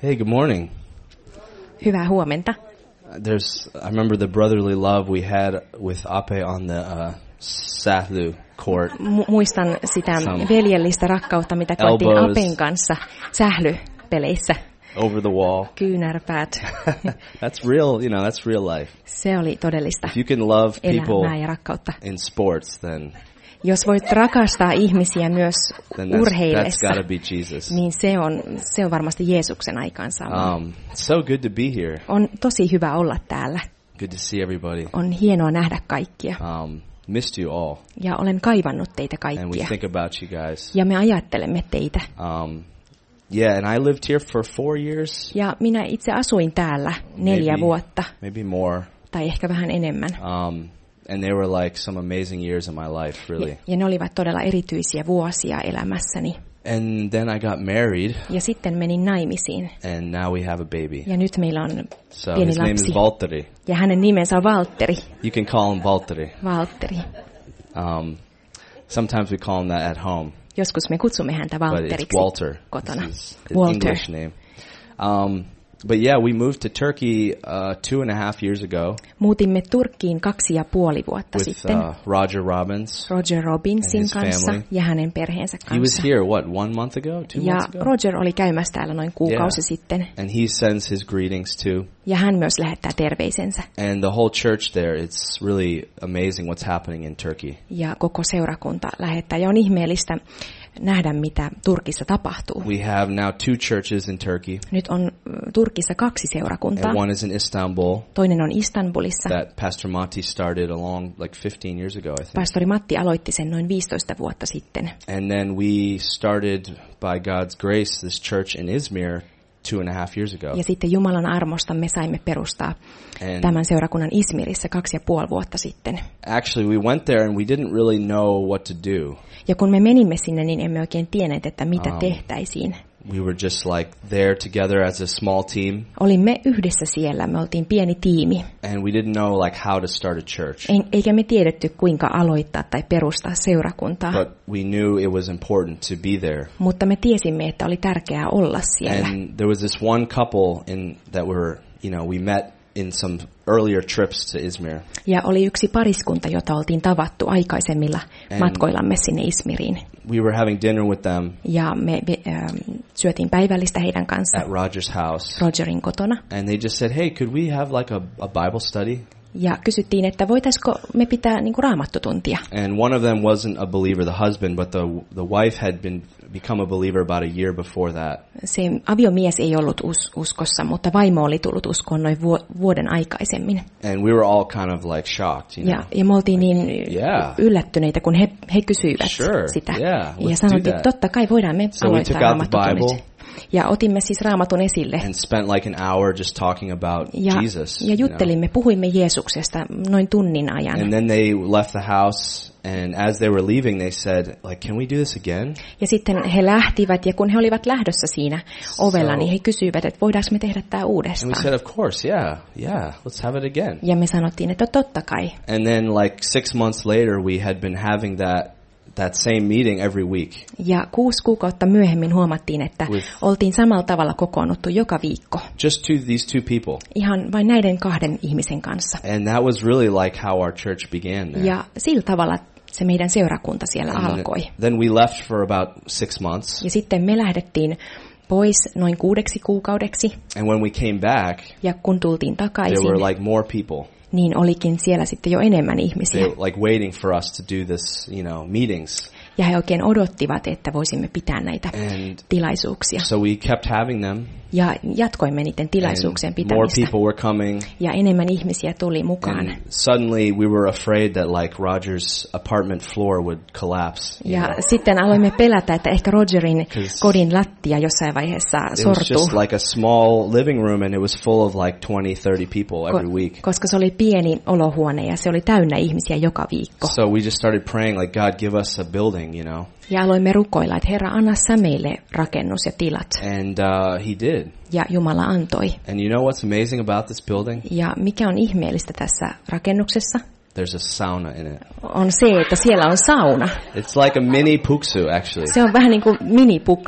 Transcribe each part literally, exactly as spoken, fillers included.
Hey, good morning. Hyvää huomenta. There's, I remember the brotherly love we had with Ape on the uh, Sähly court. Mu- muistan sitä Some veljellistä rakkautta, mitä koettiin elbows. Apen kanssa sählypeleissä. Over the wall. Kyynärpäät. That's real, you know, that's real life. Se oli todellista If you can love people elämää ja rakkautta. in sports, then Jos voit rakastaa ihmisiä myös then that's, that's urheillessa, got to be Jesus. niin se on, se on varmasti Jeesuksen aikaansaama. Um, so good to be here. On tosi hyvä olla täällä. Good to see everybody. On hienoa nähdä kaikkia. Um, missed you all, Ja olen kaivannut teitä and we kaikkia. think about you guys. Ja me ajattelemme teitä. Um, yeah, and I lived here for four years, Ja minä itse asuin täällä neljä Maybe. vuotta, maybe more. tai ehkä vähän enemmän. Um, and they were like some amazing years of my life, really. Ja, ja ne olivat todella erityisiä vuosia elämässäni. And then I got married, Ja sitten menin naimisiin. and now we have a baby. Ja nyt meillä on So pieni his name lapsi. is Valtteri. Ja hänen nimensä on Valtteri. You can call him Valtteri. Valtteri. Um, sometimes we call him that at home, Joskus me kutsumme häntä but it's Valtteriksi Walter. kotona. This is his Walter. English name. Um, but yeah, we moved to Turkey uh, two and a half years ago Muutimme Turkkiin kaksi ja puoli vuotta with sitten uh, Roger Robbins. Roger and Robinsin his kanssa family. ja hänen perheensä He was kanssa. here, what, one month ago, two Ja months ago? Roger oli käymässä täällä noin kuukausi Yeah. sitten. And he sends his greetings too. Ja hän myös lähettää terveisensä. And the whole church there, it's really amazing what's happening in Turkey. Ja koko seurakunta lähettää. Ja on ihmeellistä nähdä, mitä Turkissa tapahtuu. We have now two churches in Turkey. Nyt on mm, Turkissa kaksi seurakuntaa. And one is in Istanbul Toinen on Istanbulissa. that Pastor Matti started along like fifteen years ago, I think. Pastori Matti aloitti sen noin viisitoista vuotta sitten. And then we started, by God's grace, this church in Izmir two and a half years ago. Ja sitten Jumalan armosta me saimme perustaa And tämän seurakunnan Izmirissä kaksi ja puoli vuotta sitten. actually we went there and we didn't really know what to do. Ja kun me menimme sinne, niin emme oikein tienneet, että mitä Um, tehtäisiin. We were just like there together as a small team, Olimme yhdessä siellä, me oltiin pieni tiimi. and we didn't know like how to start a church. Ei- Eikä me tiedetty, kuinka aloittaa tai perustaa seurakuntaa. But we knew it was important to be there. Mutta me tiesimme, että oli tärkeää olla siellä. And there was this one couple in that were, you know, we met in some earlier trips to Izmir. Ja oli yksi pariskunta, jota oltiin tavattu aikaisemmilla And- matkoillamme sinne Izmiriin. We were having dinner with them Ja me ähm, syötiin päivällistä heidän kanssaan at Roger's house. Rogerin kotona. And they just said, hey, could we have like a, a Bible study? Ja kysyttiin, että voitaisiko me pitää niin kuin raamattutuntia. And one of them wasn't a believer, the husband, but the the wife had been become a believer about a year before that. Se aviomies ei ollut us- uskossa, mutta vaimo oli tullut uskoon noin vu- vuoden aikaisemmin. And we were all kind of like shocked, you know. Ja, ja me oltiin niin Yeah. yllättyneitä, kun he, he kysyivät Sure, sitä. yeah, let's Ja sanottiin, do että that. totta kai voidaan me So we aloittaa took out the raamattutunnit. Bible. Ja otimme siis raamatun esille. And spent like an hour just talking about Ja, Jesus. ja you know. juttelimme, puhuimme Jeesuksesta noin tunnin ajan. And then they left the house, and as they were leaving, they said, like, can we do this again? Ja sitten he lähtivät, ja kun he olivat lähdössä siinä ovella, So- niin he kysyivät, että voidaanko me tehdä tämä And we uudestaan. said, of course, yeah, yeah, let's have it again. Ja me sanottiin, että totta kai. And then like six months later, we had been having that that same meeting every week. Ja kuusi kuukautta myöhemmin huomattiin, että With- oltiin samalla tavalla kokoonnuttu joka viikko. Just to these two people. Ihan vain näiden kahden ihmisen kanssa. And that was really like how our church began there. Ja sillä tavalla se meidän seurakunta siellä And alkoi. then we left for about six months. Ja sitten me lähdettiin pois noin kuudeksi kuukaudeksi. And when we came back, Ja kun tultiin there takaisin, were like more people. niin olikin siellä sitten jo enemmän They ihmisiä. were like waiting for us to do this, you know, meetings. Ja he oikein odottivat, että voisimme pitää näitä And tilaisuuksia. so we kept having them. Ja jatkoimme niiden tilaisuuksien And more pitämistä. people were coming. Ja enemmän ihmisiä tuli mukaan. And suddenly we were afraid that like Roger's apartment floor would collapse. you Ja know. sitten aloimme pelätä, että ehkä Rogerin 'Cause kodin lattia jossain vaiheessa It was sortuu. just like a small living room, and it was full of like twenty, thirty people every Ko- week. koska se oli pieni olohuone ja se oli täynnä ihmisiä joka viikko. So we just started praying like, God, give us a building, you know. Ja aloimme rukoilla, että Herra, anna sä meille rakennus ja tilat. And uh, he did. Ja Jumala antoi. And you know what's amazing about this building? Ja mikä on ihmeellistä tässä rakennuksessa? There's a sauna in it. On se, että siellä on sauna. It's like a mini puksu, actually. Se on vähän niin kuin minipuksu.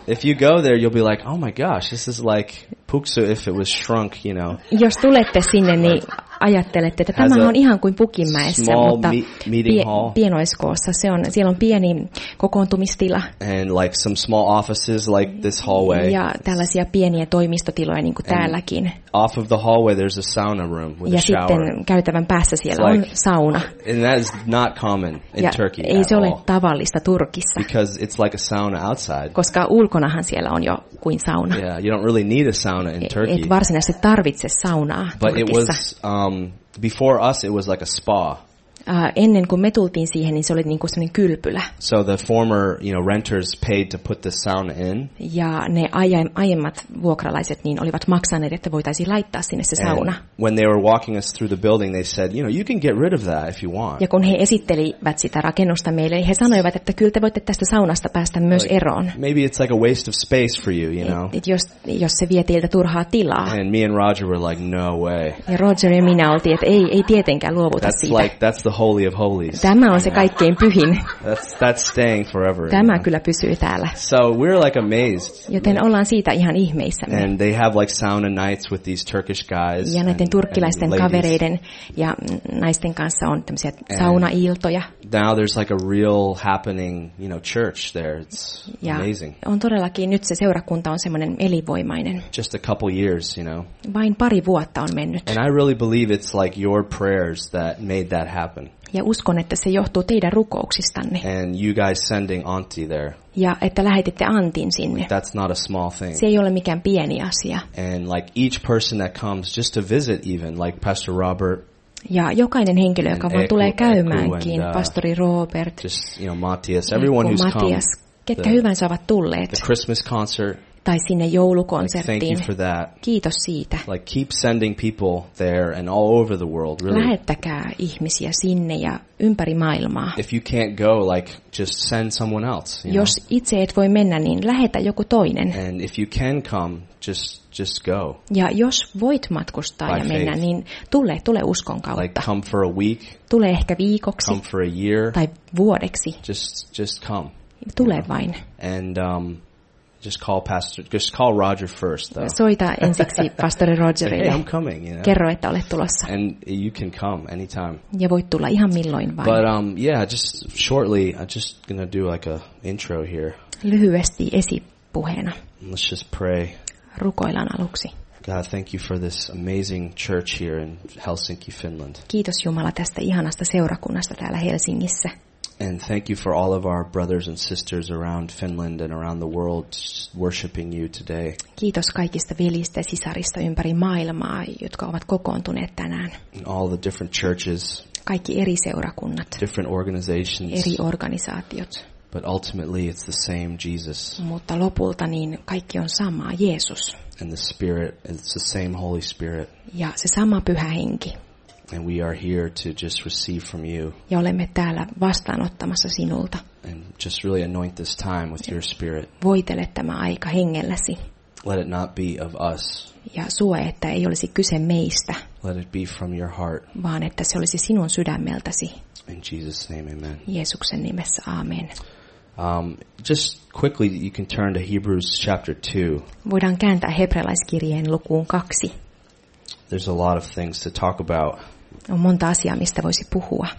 if you go there, you'll be like, oh my gosh, this is like Puksu if it was shrunk, you know. Jos tulette sinne, niin ajattelette, että Has tämä a on ihan kuin Pukinmäessä, small mutta me- meeting pie- hall. pienoiskoossa. Se on, siellä on pieni kokoontumistila And like some small offices like this hallway. ja tällaisia pieniä toimistotiloja niin kuin And täälläkin. Off of the hallway, there's a sauna room with Ja a shower. sitten käytävän päässä siellä It's on like- sauna. And that is not common in Ja Turkey ei at se ole all. tavallista Turkissa, Because it's like a sauna outside. koska ulkonahan siellä on jo kuin sauna. Yeah, you don't really need a sauna in Turkey. Et varsinaisesti tarvitse saunaa But it Turkissa. was, um, before us, it was like a spa. Uh, ennen kuin me tultiin siihen, niin se oli niin kuin sellainen kylpylä. So the former, you know, renters paid to put the sauna in. Ja ne aie- aiemmat vuokralaiset niin olivat maksaneet, että voitaisiin laittaa sinne se sauna. And when they were walking us through the building, they said, you know, you can get rid of that if you want. Ja kun he esittelivät sitä rakennusta meille, niin he sanoivat, että kyllä te voitte tästä saunasta päästä myös Like, eroon. maybe it's like a waste of space for you, you know. Et, et jos, jos se vie teiltä turhaa tilaa. And me and Roger were like, no way. Ja Roger ja minä oltiin, että ei, ei tietenkään luovuta That's siitä. like, that's the holy of holies. Tämä on se kaikkein pyhin. That's, that's staying forever. Tämä you know? kyllä pysyy täällä. So we're like amazed. Joten ollaan siitä ihan ihmeissämme. And they have like sauna nights with these Turkish guys. Ja näiden and, turkkilaisten and ladies. kavereiden ja naisten kanssa on tämmöisiä saunailtoja. Now there's like a real happening, you know, church there. It's Ja amazing. on todellakin nyt se seurakunta on semmoinen elinvoimainen. Just a couple years, you know. Vain pari vuotta on mennyt. And I really believe it's like your prayers that made that happen. Ja uskon, että se johtuu teidän rukouksistanne. And you guys sending Auntie there. Ja että lähetitte Antin sinne. That's not a small thing. Se ei ole mikään pieni asia. And like each person that comes just to visit even, like Pastor Robert, Ja jokainen henkilö, joka And vaan Eku- tulee Eku käymäänkin, and, uh, pastori Robert, just, you know, Matthias, everyone Eku, who's come, Matias, ketkä the, hyvänsä ovat tulleet, the Christmas concert, tai sinne like, thank joulukonserttiin. you for that. Kiitos siitä. Like keep sending people there and all over the world, really. Lähettäkää ihmisiä sinne ja ympäri maailmaa. If you can't go, like just send someone else, you Jos itse et voi mennä, niin lähetä joku toinen. know? And if you can come, just just go. Ja jos voit matkustaa By ja mennä, faith. niin tule, tule uskon Like kautta. come for a week, Tule ehkä viikoksi come for a year, tai vuodeksi. just just come. Tule vain. And um just call Pastor, just call Roger first though. Soita ensiksi pastori Say, hey, Rogerille. I'm coming, you know. Kerro, että olet tulossa. And you can come anytime. Ja voit tulla ihan milloin vain. But um yeah, just shortly, I'm just going to do like a intro here. Lyhyesti esipuheena. Let's just pray. Rukoillaan aluksi. God, thank you for this amazing church here in Helsinki, Finland. Kiitos Jumala tästä ihanasta seurakunnasta täällä Helsingissä. And thank you for all of our brothers and sisters around Finland and around the world worshiping you today. Kiitos kaikista veljistä ja sisarista ympäri maailmaa, jotka ovat kokoontuneet tänään. And all the different churches, Kaikki eri seurakunnat, different organizations. eri organisaatiot. But ultimately it's the same Jesus. Mutta lopulta niin kaikki on samaa, Jeesus. And the Spirit, it's the same Holy Spirit. Ja se sama pyhä henki. And we are here to just receive from you. Ja olemme täällä vastaanottamassa sinulta. And just really anoint this time with your Spirit. Voitele tämä aika hengelläsi. Let it not be of us. Ja sue, että ei olisi kyse meistä, Let it be from your heart. vaan että se olisi sinun sydämeltäsi. In Jesus' name, amen. Jeesuksen nimessä, aamen. Um, just quickly, you can turn to Hebrews chapter two. Voidaan kääntää hebrealaiskirjeen lukuun kaksi. There's a lot of things to talk about. On monta asiaa, mistä voisi puhua.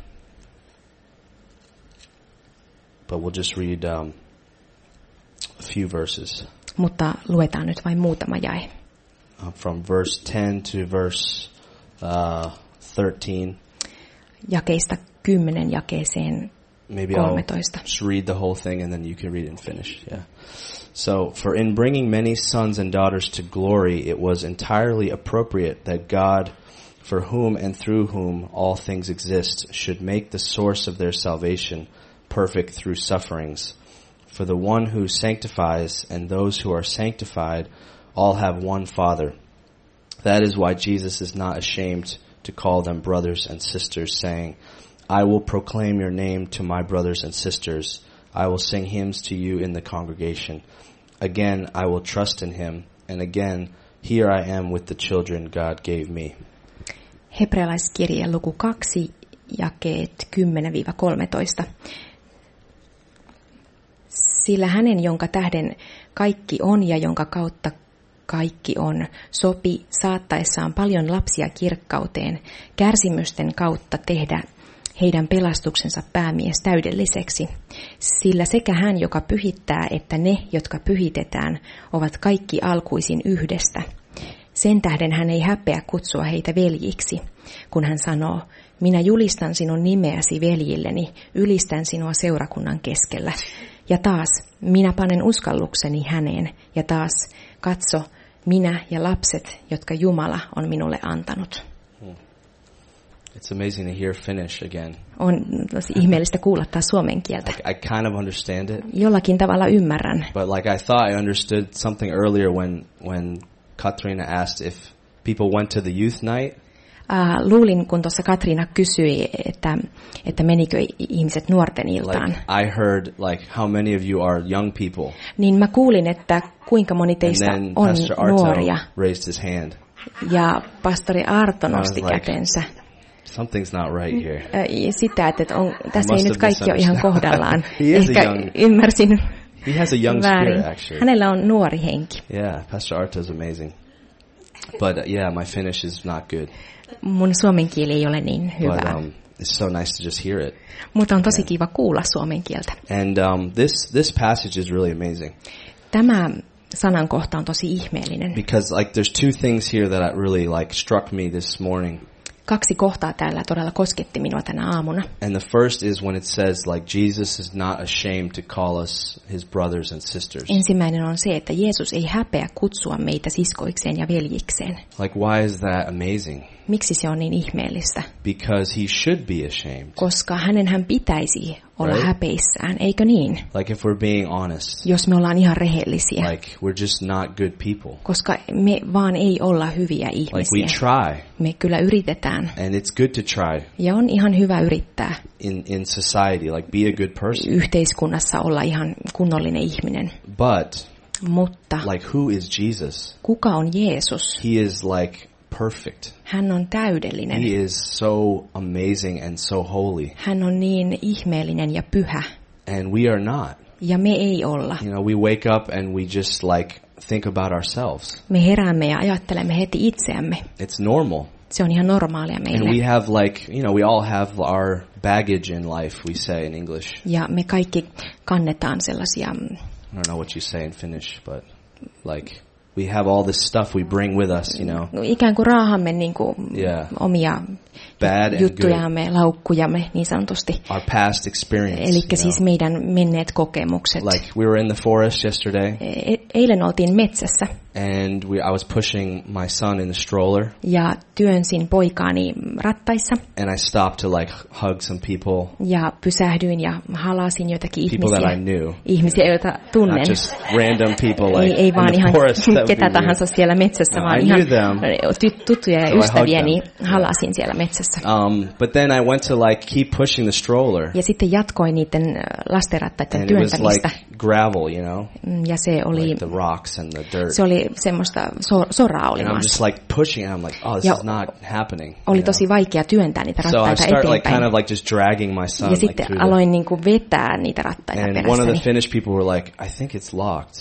But we'll just read um, a few verses. Mutta luetaan nyt vain muutama jae. Uh, from verse ten to verse uh, thirteen. Jakeista kymmenen jakeeseen Maybe I'll kolmetoista. just read the whole thing and then you can read it and finish. Yeah. So, for in bringing many sons and daughters to glory, it was entirely appropriate that God, for whom and through whom all things exist, should make the source of their salvation perfect through sufferings. For the one who sanctifies and those who are sanctified all have one Father. That is why Jesus is not ashamed to call them brothers and sisters, saying, I will proclaim your name to my brothers and sisters. I will sing hymns to you in the congregation. Again, I will trust in him. And again, here I am with the children God gave me. Hebrealaiskirje luku kaksi, jakeet kymmenen kolmetoista. Sillä hänen, jonka tähden kaikki on ja jonka kautta kaikki on, sopi saattaessaan paljon lapsia kirkkauteen, kärsimysten kautta tehdä heidän pelastuksensa päämies täydelliseksi. Sillä sekä hän, joka pyhittää, että ne, jotka pyhitetään, ovat kaikki alkuisin yhdestä. Sen tähden hän ei häpeä kutsua heitä veljiksi, kun hän sanoo, minä julistan sinun nimeäsi veljilleni, ylistän sinua seurakunnan keskellä. Ja taas, minä panen uskallukseni häneen, ja taas, katso, minä ja lapset, jotka Jumala on minulle antanut. It's amazing to hear Finnish again. On tosi ihmeellistä kuulla taas suomen kieltä. Like, I kind of understand it. Jollakin tavalla ymmärrän. But like I thought I understood something earlier when when Katrina asked if people went to the youth night. Uh, luulin, kun tuossa Katriina kysyi, että, että menikö ihmiset nuorten iltaan. Like I heard like how many of you are young people. Niin mä kuulin, että kuinka moni teistä on nuoria. Raised his hand. Ja pastori Arto nosti like, kätensä. Something's not right here. Sitä, että on, tässä ei nyt kaikki ole ihan kohdallaan. Ehkä young, ymmärsin he has a young väärin. spirit, actually. Hänellä on nuori henki. Yeah, Pastor Arto is amazing. But uh, yeah, my Finnish is not good. Mun suomen kieli ei ole niin hyvää. But um, it's so nice to just hear it. Mutta on tosi kiva kuulla suomen kieltä. And um, this this passage is really amazing. Tämä sanankohta on tosi ihmeellinen. Because like there's two things here that really like struck me this morning. Kaksi kohtaa täällä todella kosketti minua tänä aamuna. And the first is when it says like Jesus is not ashamed to call us his brothers and sisters. Ensimmäinen on se, että Jeesus ei häpeä kutsua meitä siskoikseen ja veljikseen. Like why is that amazing? Miksi se on niin ihmeellistä? Because he should be ashamed. Koska hänenhän pitäisi olla Right? häpeissään, eikö niin? Like if we're being honest. Jos me ollaan ihan rehellisiä. Like we're just not good people. Koska me vaan ei olla hyviä ihmisiä. Like we try. Me kyllä yritetään. And it's good to try. Ja on ihan hyvä yrittää. In in society, like be a good person. Yhteiskunnassa olla ihan kunnollinen ihminen. But Mutta like who is Jesus? kuka on Jeesus? He is like perfect. Hän on täydellinen. He is so amazing and so holy. Hän on niin ihmeellinen ja pyhä. And we are not. Ja me ei olla. You know, we wake up and we just like think about ourselves. Me heräämme ja ajattelemme heti itseämme. It's normal. Se on ihan normaalia meille. And we have like, you know, we all have our baggage in life, we say in English. Ja me kaikki kannetaan sellaisia, I don't know what you say in Finnish, but like we have all this stuff we bring with us, you know. ikään kuin raahamme niin kuin Yeah. omia Bad and juttujamme, laukkujamme niin sanotusti. Our past experience. Eli you siis know. meidän menneet kokemukset. Like we were in the forest yesterday. E- eilen oltiin metsässä. And we, I was pushing my son in the stroller. Ja työnsin poikaani rattaissa. And I stopped to like hug some people. Ja pysähdyin ja halasin joitakin People ihmisiä. that I knew. Ihmisiä, joita tunnen. Not just random people like ei, ei vaan in the ihan forest that ketä we tahansa knew. siellä metsässä, No, vaan I ihan knew them. ty- tuttuja ja So I ystäviä, hugged niin them. halasin siellä metsässä. Um, but then I went to like keep pushing the stroller. Ja sitten jatkoin niiden lastenrattaiden And it was työntämistä. like gravel, you know. Ja se oli, Like the rocks and the dirt. se oli semmoista so, soraa oli And I'm maassa. just like pushing and I'm like, oh, this Ja is not happening. Oli you tosi know? vaikea työntää niitä So I rattaita start like eteenpäin. kind of like just dragging my son Ja like sitten through the, aloin niinku vetää niitä rattaita and one of the perässäni. Finnish people were like, I think it's locked.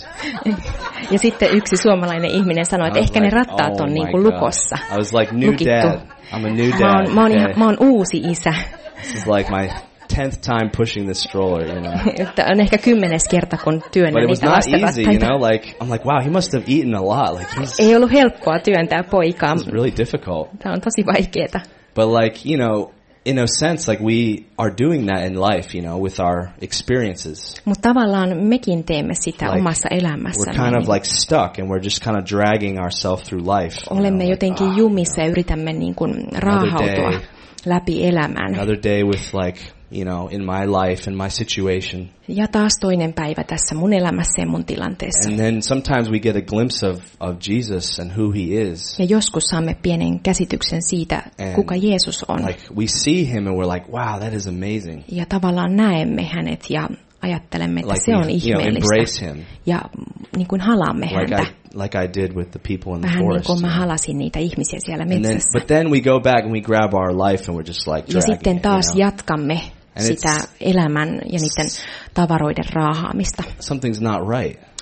Ja sitten yksi suomalainen ihminen sanoi, että I was ehkä like, ne rattaat oh on my niinku God. lukossa. I was like, new Lukittu. dad. I'm a new Mä oon, dad. mä oon, ihan, okay? mä oon uusi isä. This is like my tenth time pushing this stroller, you know. Että on ehkä kymmenes kerta, kun But työnnän it was niitä not easy, you lastenrattaita. know. Like I'm like, wow, he must have eaten a lot. Like he's Ei ollut helppoa työntää poikaa. it's really difficult. Tämä on tosi vaikeeta. But like, you know, in a sense, like we are doing that in life, you know, with our experiences. Mutta tavallaan mekin teemme sitä Like, omassa We're elämässämme. kind of like stuck and we're just kind of dragging ourselves through life. you Olemme know, jotenkin like, ah, jumissa ja yritämme niin kuin raahautua day. läpi elämän. another day with like, you know, in my life, in my situation. Ja taas toinen päivä tässä mun elämässä ja mun tilanteessa. And then sometimes we get a glimpse of, of Jesus and who he is. Ja joskus saamme pienen käsityksen siitä, And kuka Jeesus on. Like we see him and we're like, wow, that is amazing. Ja tavallaan näemme hänet ja ajattelemme, että Like se we, on you know, ihmeellistä. embrace him. Ja niin kuin halaamme Like häntä. I, like I did with the people in the Vähän niin forest. kuin mä halasin niitä ihmisiä siellä And then, metsässä. but then we go back and we grab our life and we're just like Ja dragging sitten it, taas you know? jatkamme And sitä it's- elämän ja niiden tavaroiden raahaamista. Something's not right.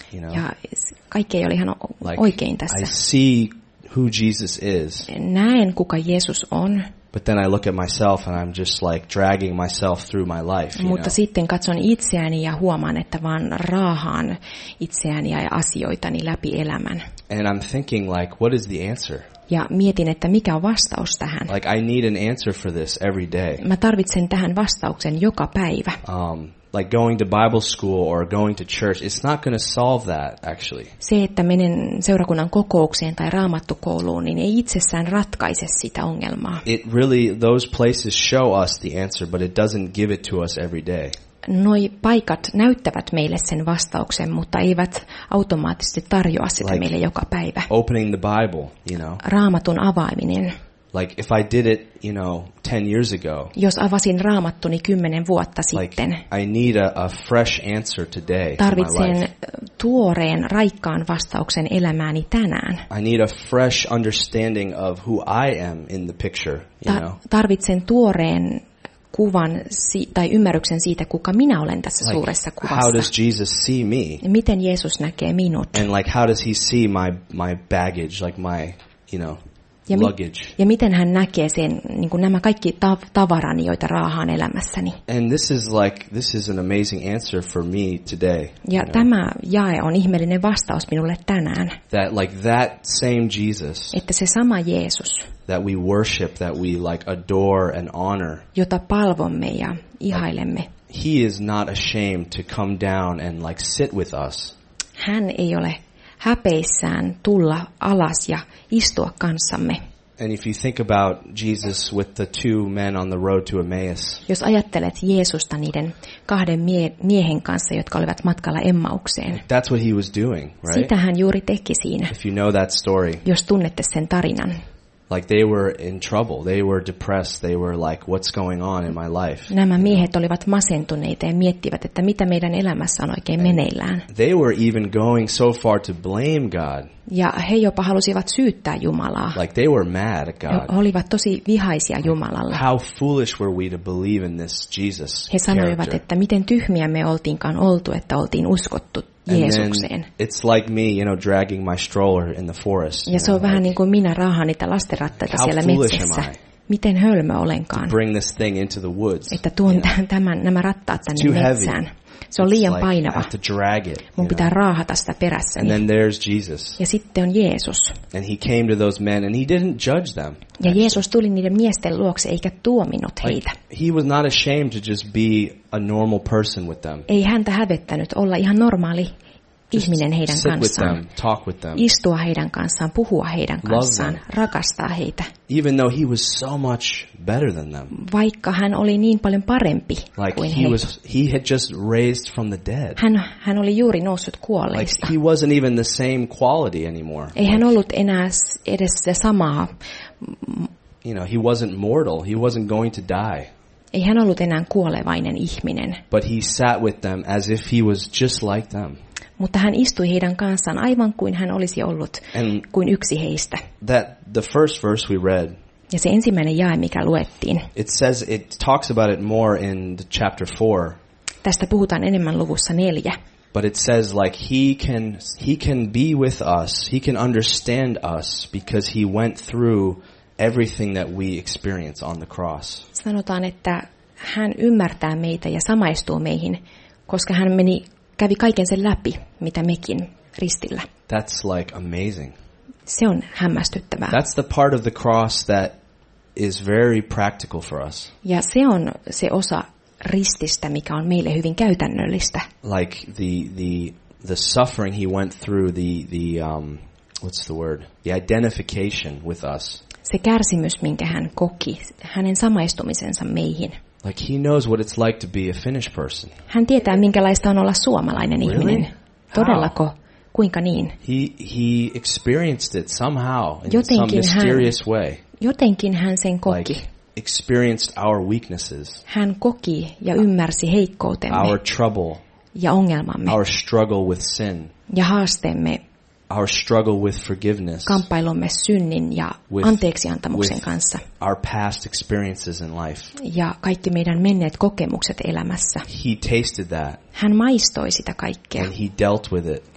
you know. Ja kaikki ei ole ihan Like, oikein tässä. I see who Jesus is. Näen, kuka Jeesus on. But then I look at myself and I'm just like dragging myself through my life, you Mutta know. sitten katson itseäni ja huomaan, että vaan raahaan itseäni ja asioitani läpi elämän. And I'm thinking like, what is the answer? Ja mietin, että mikä on vastaus tähän. Like, I need an answer for this every day. Mä tarvitsen tähän vastauksen joka päivä. Um, like going to Bible school or going to church, it's not going to solve that, actually. Se, että menen seurakunnan kokoukseen tai raamattukouluun, niin ei itsessään ratkaise sitä ongelmaa. It really, those places show us the answer, but it doesn't give it to us every day. Noi paikat näyttävät meille sen vastauksen, mutta eivät automaattisesti tarjoa sitä Like meille joka päivä. Opening the Bible, you know. Raamatun avaaminen. Like if I did it, you know, ten years ago. Jos avasin raamattuni kymmenen vuotta Like sitten, I need a, a fresh answer today to my tarvitsen life. tuoreen, raikkaan vastauksen elämääni tänään. I need a fresh understanding of who I am in the picture, you Ta- know. tarvitsen tuoreen kuvan si- tai ymmärryksen siitä, kuka minä olen tässä Like, suuressa how kuvassa. does Jesus see me? Miten Jeesus näkee minut? And like, how does he see my, my baggage, like my, you know, Ja, mi- luggage? ja miten hän näkee sen, niin kuin nämä kaikki tav- tavarani, joita raahaan elämässäni. And this is like, this is an amazing answer for me today. Ja you know, tämä jae on ihmeellinen vastaus minulle tänään, that like that same Jesus että se sama Jeesus, that we worship, that we like adore and honor, jota palvomme ja ihailemme, he is not ashamed to come down and like sit with us. hän ei ole häpeissään tulla alas ja istua kanssamme. And if you think about Jesus with the two men on the road to Emmaus, Jos ajattelet Jeesusta niiden kahden mie- miehen kanssa, jotka olivat matkalla Emmaukseen, that's what he was doing, right? sitä hän juuri teki siinä, If you know that story, jos tunnette sen tarinan. like they were in trouble, they were depressed, they were like, what's going on in my life? Nämä miehet olivat masentuneita ja miettivät, että mitä meidän elämässä on oikein meneillään. They were even going so far to blame God, Ja he jopa halusivat syyttää Jumalaa. like they were mad at He God. olivat tosi vihaisia Jumalalle. How foolish were we to believe in this Jesus He sanoivat, character? että miten tyhmiä me oltiinkaan oltu, että oltiin uskottu And Jeesukseen. then it's like me, you know, dragging my stroller in the forest. Ja se you on know, vähän like, niin kuin minä raahaan niitä lastenrattaita How siellä foolish metsässä. am I? Miten hölmö olenkaan, bring this thing into the woods. että tuon you know. tämän, nämä rattaat Too tänne heavy. metsään. Se on It's liian like, I painava. have to drag it. Mun you pitää know. raahata sitä And perässäni. then there's Jesus. Ja sitten on Jeesus. And he came to those men and he didn't judge them. Ja Jeesus tuli niiden miesten luokse eikä tuominut heitä. Like, he was not ashamed to just be a normal person with them. Ei häntä hävettänyt olla ihan normaali Just ihminen heidän sit with kanssaan. them, talk with them. Istua heidän kanssaan, puhua heidän Love kanssaan, them. rakastaa heitä. Even though he was so much better than them. Vaikka hän oli niin paljon parempi Like kuin he he. was, he had just raised from the dead. Hän, hän oli juuri noussut Like kuolleista. he wasn't even the same quality anymore. Ei hän ollut enää s- edes sitä samaa. You know, he wasn't mortal. He wasn't going to die. Ei hän ollut enää kuolevainen ihminen. But he sat with them as if he was just like them. Mutta hän istui heidän kanssaan aivan kuin hän olisi ollut And kuin yksi heistä. that the first verse we read, Ja se ensimmäinen jae, mikä luettiin, it says, it talks about it more in the chapter four. tästä puhutaan enemmän luvussa neljä. But it says like he can he can be with us. He can understand us because he went through everything that we experience on the cross. Sanotaan, että hän ymmärtää meitä ja samaistuu meihin, koska hän meni, kävi kaiken sen läpi, mitä mekin ristillä. That's like amazing. Se on hämmästyttävää. That's the part of the cross that is very practical for us. Ja se on se osa rististä, mikä on meille hyvin käytännöllistä. Like the the the suffering he went through, the the um what's the word? The identification with us. Se kärsimys, minkä hän koki, hänen samaistumisensa meihin. Like he knows what it's like to be a Finnish person. Hän tietää, minkälaista on olla suomalainen Really? ihminen. Todellako? Kuinka niin? He he experienced it somehow in Jotenkin some mysterious way. Jotenkin hän sen koki. Like experienced our weaknesses, Hän koki ja ymmärsi heikkoutemme our trouble, ja ongelmamme our struggle with sin, ja haasteemme, our struggle with forgiveness, kamppailumme synnin ja With- anteeksiantamuksen with- kanssa our past experiences in life. ja kaikki meidän menneet kokemukset elämässä. He tasted that Hän maistoi sitä kaikkea and he dealt with it.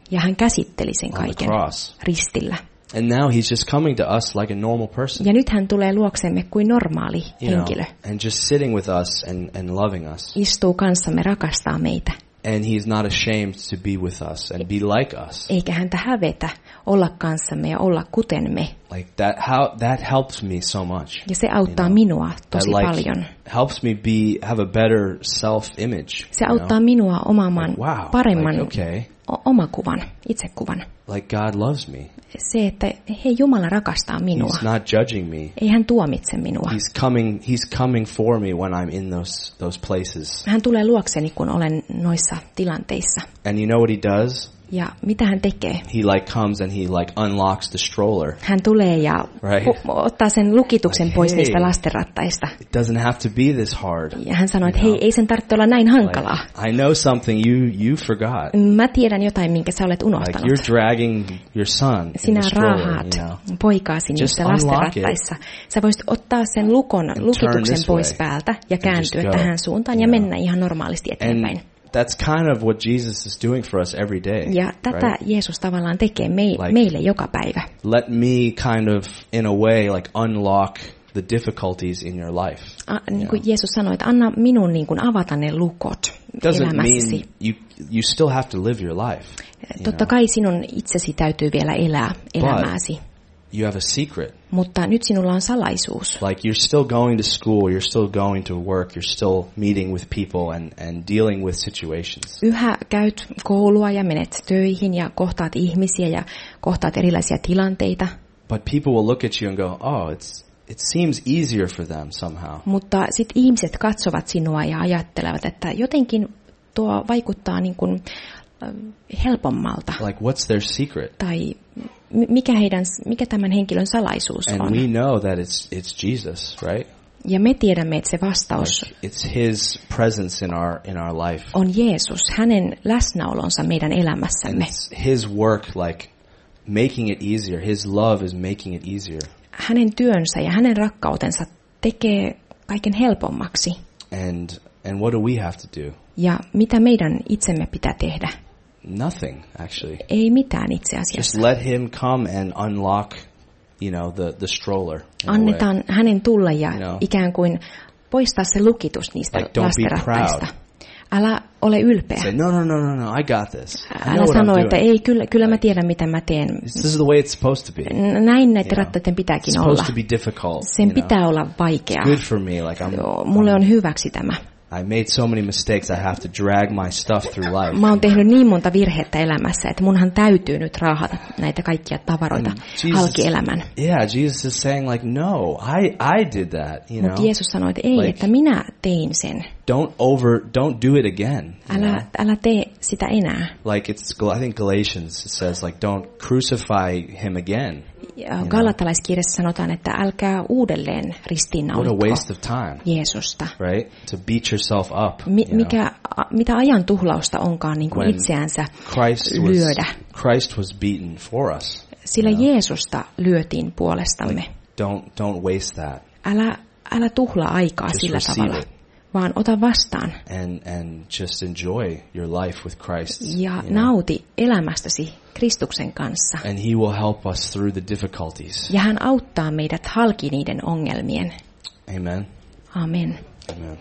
Ja hän käsitteli sen on the kaiken cross. ristillä. And now he's just coming to us like a normal person. Ja nyt hän tulee luoksemme kuin normaali You henkilö. know, and just sitting with us and, and loving us. Istuu kanssamme, rakastaa meitä. And he's not ashamed to be with us and be like us. Eikä häntä hävetä olla kanssamme ja olla kuten me. Like that, how that helps me so much. Ja se auttaa you know, minua tosi that, like, paljon. helps me be have a better self-image. Se you auttaa know? minua omaamaan Like, wow, paremman like, okay. o- omakuvan, itsekuvan. Like God loves me. Se, että hei, Jumala rakastaa minua. He's not judging me. Ei hän tuomitse minua. He's coming. He's coming for me when I'm in those those places. Hän tulee luokseni, kun olen noissa tilanteissa. And you know what he does? Ja mitä hän tekee? He like comes and he like unlocks the stroller. Hän tulee ja Right. pu- ottaa sen lukituksen Like, pois hey. niistä lastenrattaista. It doesn't have to be this hard. Ja hän sanoi, että You hei, know? ei sen tarvitse olla näin hankalaa. Like, I know something you you forgot. Mä tiedän jotain, minkä sä olet Like unohtanut. you're dragging your son in Sinä the stroller, raahaat you know. poikaasi Just niissä unlock lastenrattaissa. Sä voisit ottaa sen lukon, turn lukituksen this pois way päältä ja and just kääntyä go, tähän suuntaan ja you know. mennä ihan normaalisti eteenpäin. And that's kind of what Jesus is doing for us every day. Ja tätä right? Jeesus tavallaan tekee me, Like- meille joka päivä. Let me kind of, in a way, like unlock the difficulties in your life. A, niin kuin Jeesus sanoi, että anna minun niin kuin avata ne lukot Doesn't elämässäsi. mean you you still have to live your life. you Totta know. kai sinun itsesi täytyy vielä elää elämääsi, You have a secret. mutta nyt sinulla on salaisuus. Like you're still going to school, you're still going to work, you're still meeting with people and, and dealing with situations. Yhä käyt koulua ja menet töihin ja kohtaat ihmisiä ja kohtaat erilaisia tilanteita, But people will look at you and go, oh, it's it seems easier for them somehow. mutta sitten ihmiset katsovat sinua ja ajattelevat, että jotenkin tuo vaikuttaa niin kuin äh, helpommalta. Like what's their secret? Tai m- mikä, heidän, mikä tämän henkilön salaisuus And on. we know that it's it's Jesus, right? Ja me tiedämme, että se vastaus Like, it's his presence in our in our life. on Jeesus, hänen läsnäolonsa meidän And elämässämme. it's his work like making it easier. His love is making it easier. Hänen työnsä ja hänen rakkautensa tekee kaiken helpommaksi. And and what do we have to do? Ja mitä meidän itsemme pitää tehdä? Nothing, actually. Ei mitään itse Just asiassa. let him come and unlock, you know, the the stroller. in a way. Annetaan hänen tulla ja You know. ikään kuin poistaa se lukitus niistä Like, don't be lastenrattaista. proud. Älä ole ylpeä. Say, no, no, no, no, no, I got this. I know Älä what sano, I'm että doing. ei, kyllä, kyllä mä tiedän mitä mä teen. This is the way it's supposed to be. N- Näin näiden You know. rattaiden pitääkin It's olla. supposed to be difficult. Sen you know. pitää olla vaikeaa. Good for me. Like I'm, Joo, mulle on hyväksi tämä. I made so many mistakes. I have to drag my stuff through life. Mä oon tehnyt niin monta virhettä elämässä, että munhan täytyy nyt raahata näitä kaikkia tavaroita And Jesus- halki elämän. Yeah, Jesus is saying like, no, I I did that. You Mutta know, Jeesus sanoi, että ei, Like- että minä tein sen. don't over, don't do it again. you know? Älä, älä tee sitä enää. Like it's, Gal- I think Galatians it says like, don't crucify him again. Ja Galatalaiskirjassa sanotaan, että älkää uudelleen What a ristiinnaulitko waste of time, Jeesusta. right? To beat yourself up. Mi- you know? mikä, a, mitä ajan tuhlausta onkaan niin kuin When itseänsä Christ was, lyödä. Christ was beaten for us. Sillä you know? Jeesusta lyötiin puolestamme. Don't don't waste that. Älä, älä tuhlaa aikaa Just sillä receive tavalla, it. vaan ota vastaan And and just enjoy your life with Christ. ja you know? nauti elämästäsi Kristuksen kanssa. And he will help us through the difficulties. Ja hän auttaa meidät halki niiden ongelmien. Amen. Amen. Amen.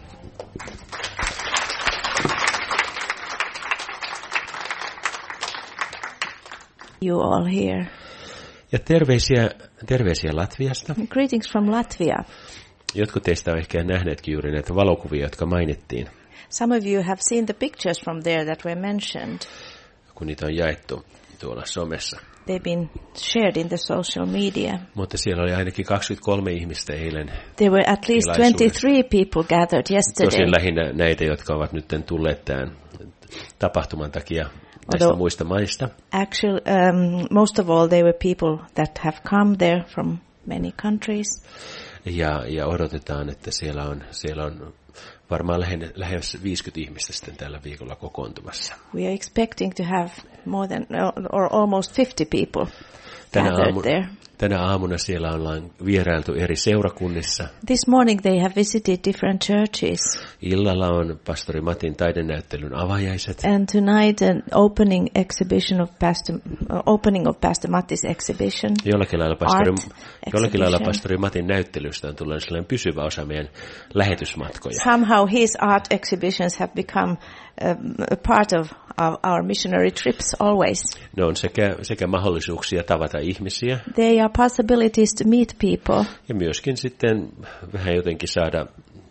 You all here. Ja terveisiä, terveisiä Latviasta. Greetings from Latvia. Jotkut teistä on ehkä nähneetkin juuri näitä valokuvia, jotka mainittiin, Some of you have seen the pictures from there that were mentioned. kun niitä on jaettu tuolla somessa. They've been shared in the social media. Mutta siellä oli ainakin kaksikymmentäkolme ihmistä eilen. There were at least twenty-three people gathered yesterday. Tosin lähinnä näitä, jotka ovat nyt tulleet tämän tapahtuman takia näistä Although- muista maista. Actually, um, most of all, they were people that have come there from many countries. Ja, ja odotetaan, että siellä on, siellä on varmaan lähes, lähes viisikymmentä ihmistä sitten tällä viikolla kokoontumassa. We are expecting to have more than or almost fifty people. Tänä, gathered aamu, there. tänä aamuna siellä ollaan vierailtu eri seurakunnissa. This morning they have visited different churches. Illalla on pastori Matin taidenäyttelyn avajaiset. And tonight an opening exhibition of Pastor, uh, opening of Pastor Matti's exhibition. Jollakin lailla pastori, Art jollakin lailla exhibition. pastori Matin näyttelystä on tullut sellainen pysyvä osa meidän lähetysmatkoja. Somehow his art exhibitions have become um, a part of our, our missionary trips always. Ne on sekä, sekä mahdollisuuksia tavata ihmisiä They are possibilities to meet people ja myöskin sitten vähän jotenkin saada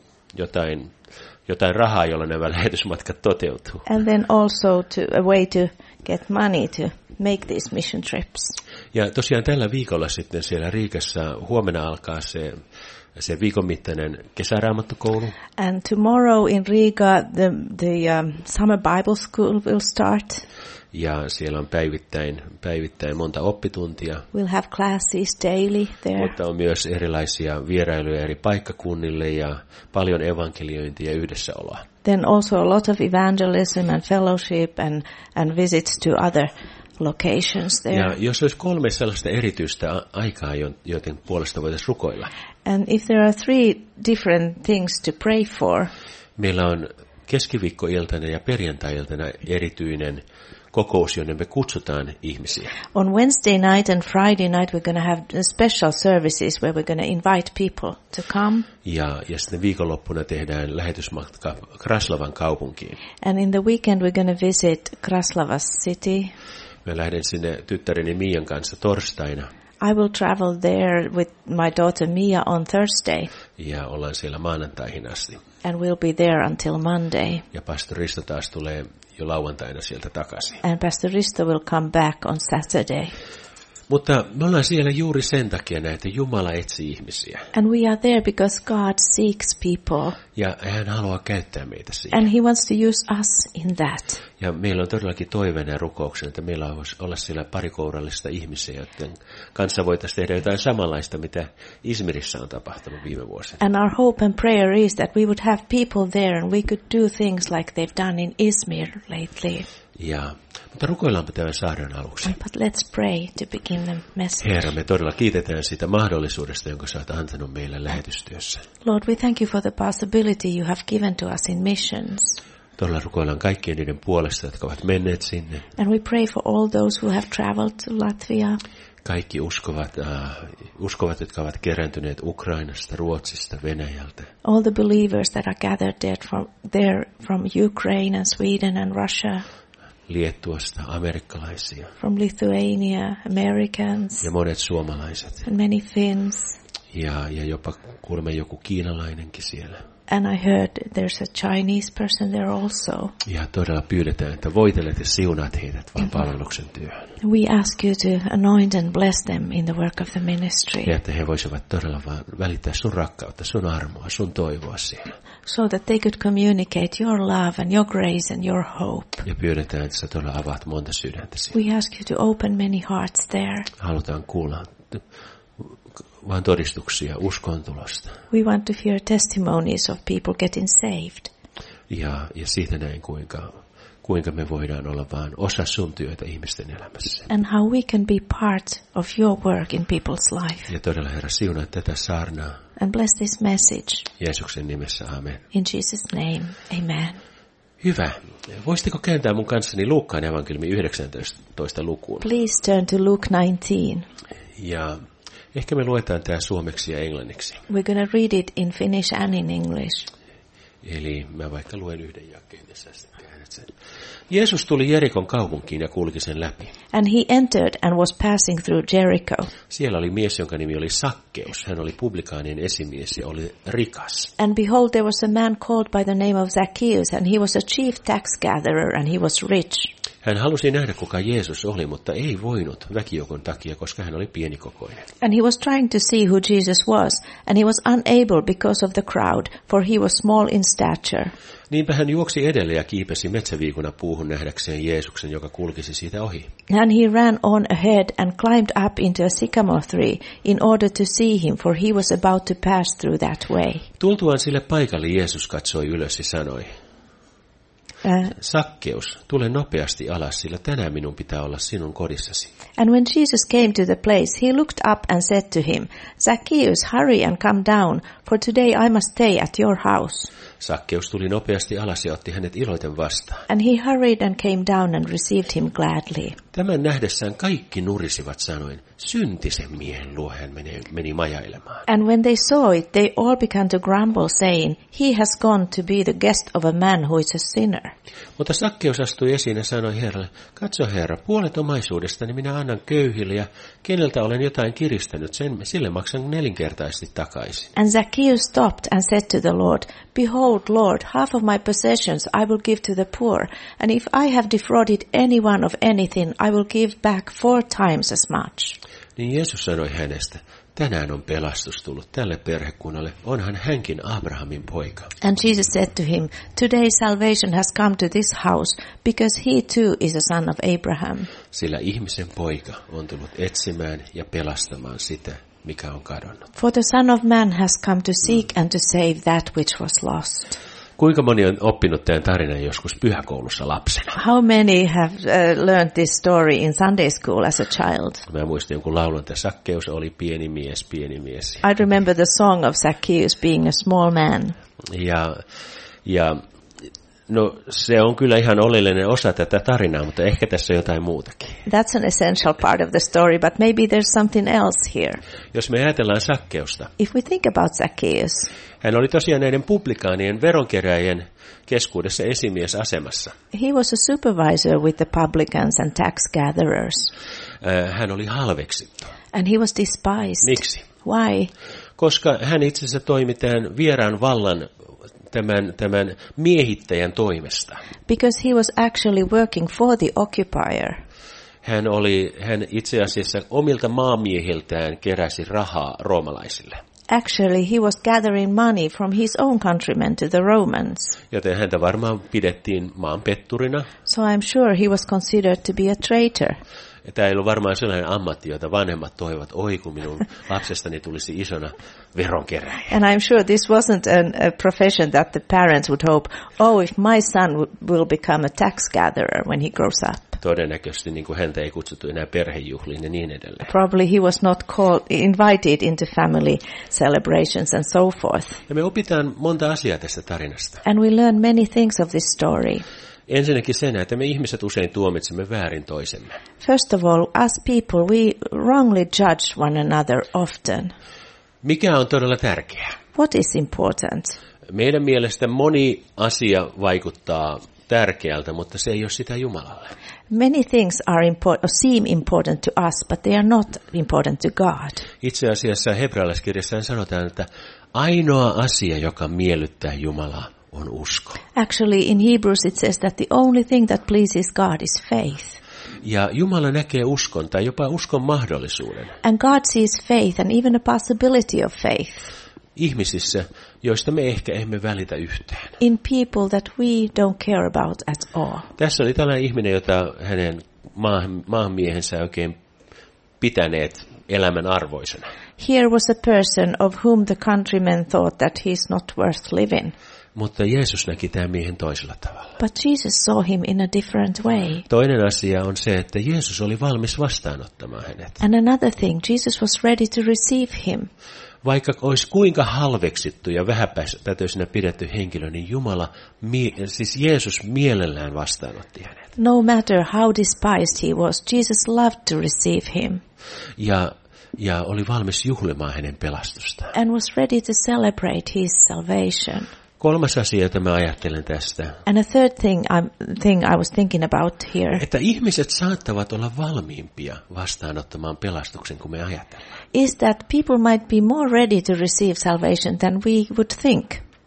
jotain, jotain rahaa, jolla nämä lähetysmatkat toteutuu. and then also to a way to get money to make these mission trips. Ja tosiaan tällä viikolla sitten siellä Riikassa huomenna alkaa se, se viikon mittainen kesäraamattokoulu. And tomorrow in Riga the, the um, summer Bible school will start. Ja siellä on päivittäin, päivittäin monta oppituntia, We'll have classes daily there. mutta on myös erilaisia vierailuja eri paikkakunnille ja paljon evankeliointia ja yhdessäoloa. Then also a lot of evangelism and fellowship and, and visits to other locations there. Ja jos olisi kolme sellaista erityistä a- aikaa, jo- joiden puolesta voitaisiin rukoilla. And if there are three different things to pray for, Meillä on keskiviikkoiltana ja perjantai-iltana erityinen kokous, jonne me kutsutaan ihmisiä. on Wednesday night and Friday night we're going to have special services where we're going to invite people to come. Ja, ja sitten viikonloppuna tehdään lähetysmatka Kraslavan kaupunkiin. And in the weekend we're going to visit Kraslava city. Mä lähden sinne tyttäreni Mian kanssa torstaina I will travel there with my daughter Mia on Thursday ja ollaan siellä maanantaihin asti. and we'll be there until Monday. Ja pastori Risto taas tulee jo lauantaina sieltä takaisin. And Pastor Risto will come back on Saturday. Mutta me ollaan siellä juuri sen takia näitä Jumala etsii ihmisiä. And we are there because God seeks people. Ja hän haluaa käyttää meitä siihen. And he wants to use us in that. Ja meillä on todellakin toiveena ja rukouksena, että meillä voisi olla siellä parikourallista ihmisiä, joiden kanssa voitaisiin tehdä jotain samanlaista, mitä Izmirissä on tapahtunut viime vuosina. And our hope and prayer is that we would have people there and we could do things like they've done in Izmir lately. Ja, mutta rukoillaanpa tämän saarnan aluksi. But let's pray to begin the message. Herra, me todella kiitetään siitä mahdollisuudesta, jonka sä oot antanut meille lähetystyössä. Lord, we thank you for the possibility you have given to us in missions. Todella rukoillaan kaikkien niiden puolesta, jotka ovat menneet sinne. And we pray for all those who have traveled to Latvia. Kaikki uskovat, uh, uskovat, jotka ovat kerääntyneet Ukrainasta, Ruotsista, Venäjältä. All the believers that are gathered there from, there from Ukraine and Sweden and Russia. Liettuasta, amerikkalaisia From Lithuania, Americans, ja monet suomalaiset. and many Finns. Ja, ja jopa kuulemme joku kiinalainenkin siellä. And I heard there's a Chinese person there also. Ja todella pyydetään, että voitelet ja siunaat heidät vaan palveluksen työhön. We ask you to anoint and bless them in the work of the ministry. Ja että he voisivat todella vaan välittää sun rakkautta, sun armoa, sun toivoa siellä. So that they could communicate your love and your grace and your hope. Ja pyydetään, että sä todella avaat monta sydäntä siellä. We ask you to open many hearts there. Halutaan kuulla vaan todistuksia uskon tulosta. We want to hear testimonies of people getting saved. Ja, ja siitä näin, kuinka, kuinka me voidaan olla vaan osa sun työtä ihmisten elämässä. And how we can be part of your work in people's life. Ja todella, Herra, siunaa tätä saarnaa. And bless this message. Jeesuksen nimessä, amen. In Jesus' name, amen. Hyvä. Voisitteko kääntää mun kanssani Luukkaan evankeliumin yhdeksäntoista lukuun? Please turn to Luke nineteen. Ja ehkä me luetaan tämä suomeksi ja englanniksi. We're going to read it in Finnish and in English. Eli mä vaikka luen yhden jakkeen tässä sitten käännät sen. Jeesus tuli Jerikon kaupunkiin ja kulki sen läpi. And he entered and was passing through Jericho. Siellä oli mies, jonka nimi oli Sakkeus. Hän oli publikaanien esimies ja oli rikas. And behold, there was a man called by the name of Zacchaeus, and he was a chief tax gatherer, and he was rich. Hän halusi nähdä, kuka Jeesus oli, mutta ei voinut väkijoukon takia, koska hän oli pienikokoinen. And he was trying to see who Jesus was, and he was unable because of the crowd, for he was small in stature. Niinpä hän juoksi edelle ja kiipesi metsäviikuna puuhun nähdäkseen Jeesuksen, joka kulkisi siitä ohi. And he ran on ahead and climbed up into a sycamore tree in order to see him, for he was about to pass through that way. Tultuaan sille paikalle Jeesus katsoi ylös ja sanoi, Uh, Sakkeus, tule nopeasti alas, sillä tänään minun pitää olla sinun kodissasi. And when Jesus came to the place, he looked up and said to him, Zacchaeus, hurry and come down, for today I must stay at your house. Sakkeus tuli nopeasti alas ja otti hänet iloiten vastaan. And he hurried and came down and received him gladly. Tämän nähdessään kaikki nurisivat sanoen, syntisen miehen luo hän meni, meni majailemaan. And when they saw it, they all began to grumble, saying, he has gone to be the guest of a man who is a sinner. Mutta Sakkeus astui esiin ja sanoi Herralle, katso Herra, puolet omaisuudestani minä annan köyhille ja keneltä olen jotain kiristänyt, sen sille maksan nelinkertaisesti takaisin. And Zacchaeus stopped and said to the Lord, behold, Lord, half of my possessions I will give to the poor, and if I have defrauded anyone of anything, I will give back four times as much. Niin Jeesus sanoi hänestä, tänään on pelastus tullut tälle perhekunnalle, onhan hänkin Abrahamin poika. And Jesus said to him, today salvation has come to this house, because he too is a son of Abraham. Sillä ihmisen poika on tullut etsimään ja pelastamaan sitä, mikä on kadonnut. For the Son of Man has come to seek and to save that which was lost. Kuinka moni on oppinut tämän tarinan joskus pyhäkoulussa lapsena? How many have uh, learned this story in Sunday school as a child? Mä muistin jonkun laulun, että Sakkeus oli pieni mies, pieni mies. I remember the song of Zacchaeus being a small man. Ja, ja no, se on kyllä ihan oleellinen osa tätä tarinaa, mutta ehkä tässä on jotain muutakin. That's an essential part of the story, but maybe there's something else here. Jos me ajatellaan Sakkeusta, If we think about Zacchaeus, hän oli tosiaan näiden publikaanien veronkeräjien keskuudessa esimiesasemassa. he was a supervisor with the publicans and tax gatherers, Hän oli halveksittu. and he was despised. Miksi? Why? Koska hän itse asiassa toimi tämän vieraan vallan tämän, tämän miehittäjän toimesta. Because he was actually working for the occupier. Hän, oli, hän itse asiassa omilta maamiehiltään keräsi rahaa roomalaisille. Actually, he was gathering money from his own countrymen to the Romans. Joten häntä varmaan pidettiin maanpetturina. So I'm sure he was considered to be a traitor. Tämä ei ollut varmaan sellainen ammatti, jota vanhemmat toivat, oi kun minun lapsestani tulisi isona veronkeräjä. And I'm sure this wasn't an, a profession that the parents would hope, oh, if my son w- will become a tax gatherer when he grows up. Todennäköisesti niin kuin häntä ei kutsuttu enää perhejuhliin ja niin edelleen. Probably he was not called, invited into family celebrations and so forth. Ja me opitaan monta asiaa tästä tarinasta. And we learn many things of this story. Ensinnäkin sen, että me ihmiset usein tuomitsemme väärin toisemme. First of all, as people, we wrongly judge one another often. Mikä on todella tärkeää? What is important? Meidän mielestä moni asia vaikuttaa tärkeältä, mutta se ei ole sitä Jumalalle. Many things are important, or seem important to us, but they are not important to God. Itse asiassa hebrealaiskirjassa sanotaan, että ainoa asia, joka miellyttää Jumalaa, on usko. Actually, in Hebrews it says that the only thing that pleases God is faith. Ja Jumala näkee uskon tai jopa uskon mahdollisuuden And God sees faith and even a possibility of faith ihmisissä, joista me ehkä emme välitä yhtään. in people that we don't care about at all. Tässä oli tällainen ihminen, jota hänen maa- maanmiehensä oikein pitäneet elämän arvoisena. Here was a person of whom the countrymen thought that he's not worth living. Mutta Jeesus näki tämän miehen toisella tavalla. But Jesus saw him in a different way. Toinen asia on se, että Jeesus oli valmis vastaanottamaan hänet. And another thing, Jesus was ready to receive him. Vaikka olisi kuinka halveksittu ja vähäpätöisenä pidetty henkilö, niin Jumala, siis Jeesus mielellään vastaanotti hänet. No matter how despised he was, Jesus loved to receive him. Ja, ja oli valmis juhlimaan hänen pelastustaan. And was ready to celebrate his salvation. Kolmas asia, jota mä ajattelen tästä, And a third thing, um, thing I was thinking about here että ihmiset saattavat olla valmiimpia vastaanottamaan pelastuksen kuin me ajatellaan. is that people might be more ready to receive salvation than we would think.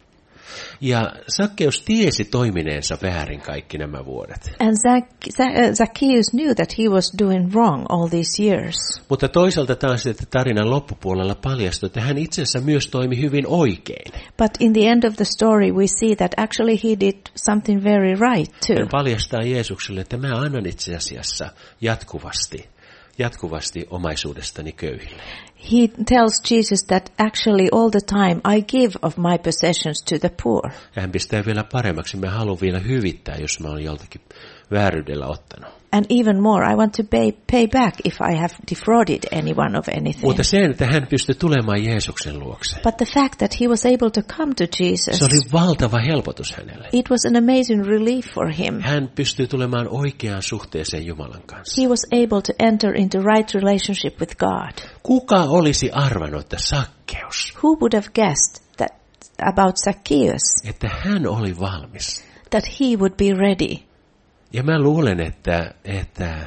Ja Sakkeus tiesi toimineensa väärin kaikki nämä vuodet. And Zac- Zac- Zacchaeus knew that he was doing wrong all these years. Mutta toisaalta taas että tarinan loppupuolella paljastui, että hän itse asiassa myös toimi hyvin oikein. But in the end of the story we see that actually he did something very right too. Hän paljastaa Jeesukselle, että mä annan itse asiassa jatkuvasti jatkuvasti omaisuudestani köyhille. He tells Jesus that actually all the time I give of my possessions to the poor. Ja hän pistää vielä paremmaksi. Mä haluan vielä hyvittää, jos mä olen joltakin vääryydellä ottanut. And even more, I want to pay, pay back if I have defrauded anyone of anything. Mutta se, että hän pystyi tulemaan Jeesuksen luokse, But the fact that he was able to come to Jesus, se oli valtava helpotus hänelle. it was an amazing relief for him. Hän pystyi tulemaan oikeaan suhteeseen Jumalan kanssa. He was able to enter into right relationship with God. Kuka olisi arvannut, että Sakkeus, Who would have guessed that about Zacchaeus, että hän oli valmis? that he would be ready? Ja mä luulen, että, että,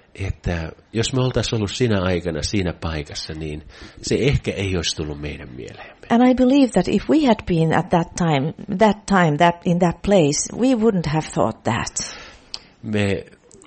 että jos me oltaisiin ollut siinä aikana, siinä paikassa, niin se ehkä ei olisi tullut meidän mieleemme. And I believe that if we had been at that time, that time, that in that place, we wouldn't have thought that. Me,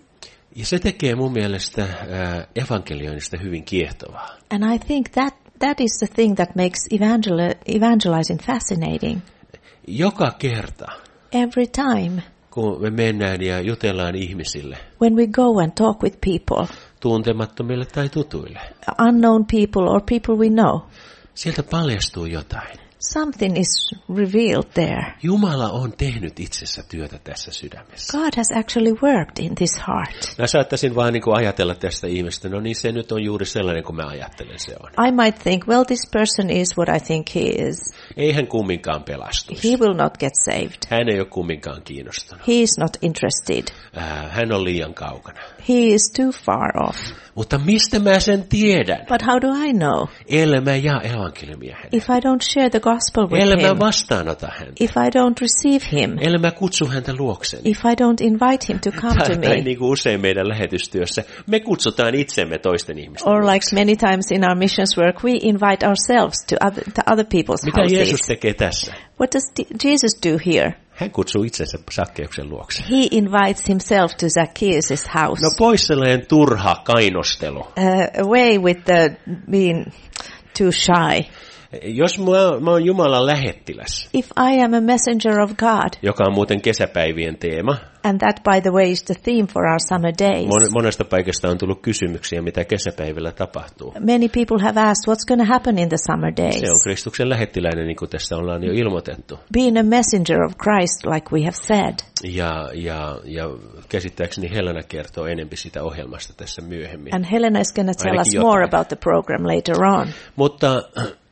ja se tekee mun mielestä ää, evankelioinnista hyvin kiehtovaa. And I think that that is the thing that makes evangel- evangelizing fascinating. Joka kerta, Every time kun me mennään ja jutellaan ihmisille, when we go and talk with people, tuntemattomille tai tutuille, unknown people or people we know, sieltä paljastuu jotain. something is revealed there. Jumala on tehnyt itsessä työtä tässä sydämessä. God has actually worked in this heart. Mä saattaisin vaan niin kuin ajatella tästä ihmistä, no niin se nyt on juuri sellainen kuin mä ajattelen se on. I might think, well, this person is what I think he is. Ei hän kumminkaan pelastuisi. He will not get saved. Hän ei ole kumminkaan kiinnostunut. He is not interested. Äh, hän on liian kaukana. He is too far off. Mutta mistä mä sen tiedän? But how do I know? Ellei mä jaa evankeliumia hänelle. If I don't share the gospel with Ellei mä him, vastaanota häntä. if I don't receive him, Ellei mä kutsu häntä luokseni. if I don't invite him to come to Tai, tai me, niin kuin usein meidän lähetystyössä, me kutsutaan itsemme toisten ihmisten or luokse. like many times in our missions work, we invite ourselves to other, to other people's Mitä houses. Jeesus tekee tässä? What does D- Jesus do here? Hän kutsuu itsensä Sakkeuksen luokse. He invites himself to Zacchaeus' house. No pois sellainen turha kainostelu. Uh, away with the being too shy. Jos mä, mä oon Jumalan lähettiläs, If I am a messenger of God, joka on muuten kesäpäivien teema, and that by the way is the theme for our summer days, mon, monesta paikasta on tullut kysymyksiä, mitä kesäpäivillä tapahtuu. many people have asked what's going to happen in the summer days. Se on Kristuksen lähettiläinen, niin kuin tässä ollaan jo ilmoitettu. Being a messenger of Christ, like we have said. Ja, ja, ja käsittääkseni Helena kertoo enempi sitä ohjelmasta tässä myöhemmin. And Helena is going to tell Ainakin us more jotain. about the program later on. Mutta,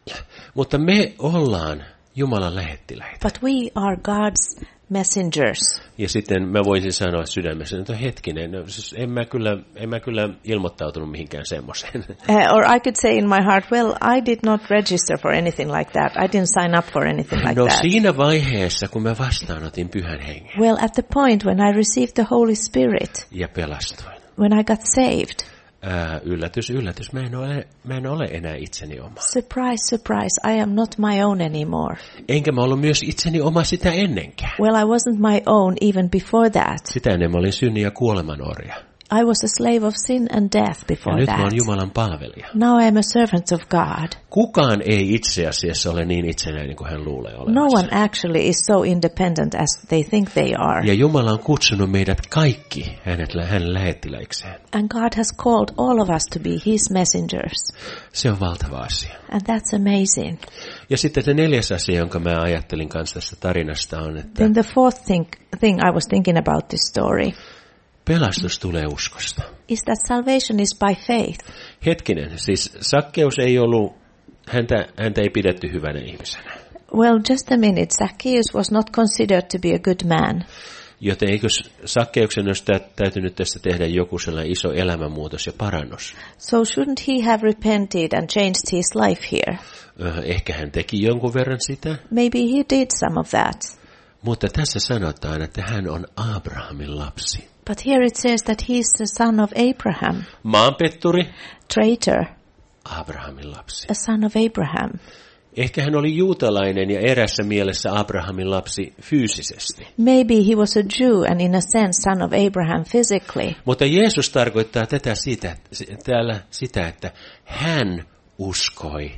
mutta me ollaan Jumalan lähettiläitä. But we are God's messengers. Ja sitten mä voisin sanoa sydämessä, että hetkinen, no, siis en, mä kyllä, en mä kyllä ilmoittautunut mihinkään semmoiseen. Uh, or I could say in my heart, well, I did not register for anything like that. I didn't sign up for anything like No that. siinä vaiheessa, kun mä vastaanotin Pyhän Hengen Well, at the point when I received the Holy Spirit, ja pelastuin, when I got saved, ää, yllätys, yllätys, mä en, ole, mä en ole enää itseni oma. surprise, surprise, I am not my own anymore. Enkä mä ollut myös itseni oma sitä ennenkään. Well, I wasn't my own even before that. Sitä ennen mä olin synnin ja kuoleman orja. I was a slave of sin and death Ja before nyt mä that. oon Jumalan palvelija. Now I am a servant of God. Kukaan ei itse asiassa ole niin itsenäinen kuin hän luulee No olevansa. one actually is so independent as they think they are. Ja Jumala on kutsunut meidät kaikki hänet, hänen lähettiläikseen. And God has called all of us to be His messengers. Se on valtava asia. And that's amazing. Ja sitten se neljäs asia, jonka mä ajattelin kanssa tästä tarinasta on, että Then the fourth thing, thing I was thinking about this story pelastus tulee uskosta. is that salvation is by faith. Hetkinen, siis Sakkeus ei ollut, häntä, häntä ei pidetty hyvänä ihmisenä. Well, just a minute. Zacchaeus was not considered to be a good man. Joten eikö Sakkeuksen olisi täytynyt tässä tehdä joku sellainen iso elämänmuutos ja parannus? So shouldn't he have repented and changed his life here? Ehkä hän teki jonkun verran sitä, Maybe he did some of that. mutta tässä sanotaan, että hän on Abrahamin lapsi. But here it says that he's the son of Abraham, Maanpetturi, traitor, Abrahamin lapsi. a son of Abraham. Ehkä hän oli juutalainen ja erässä mielessä Abrahamin lapsi fyysisesti. Maybe he was a Jew and in a sense son of Abraham physically. Mutta Jeesus tarkoittaa tätä sitä, täällä sitä, että hän uskoi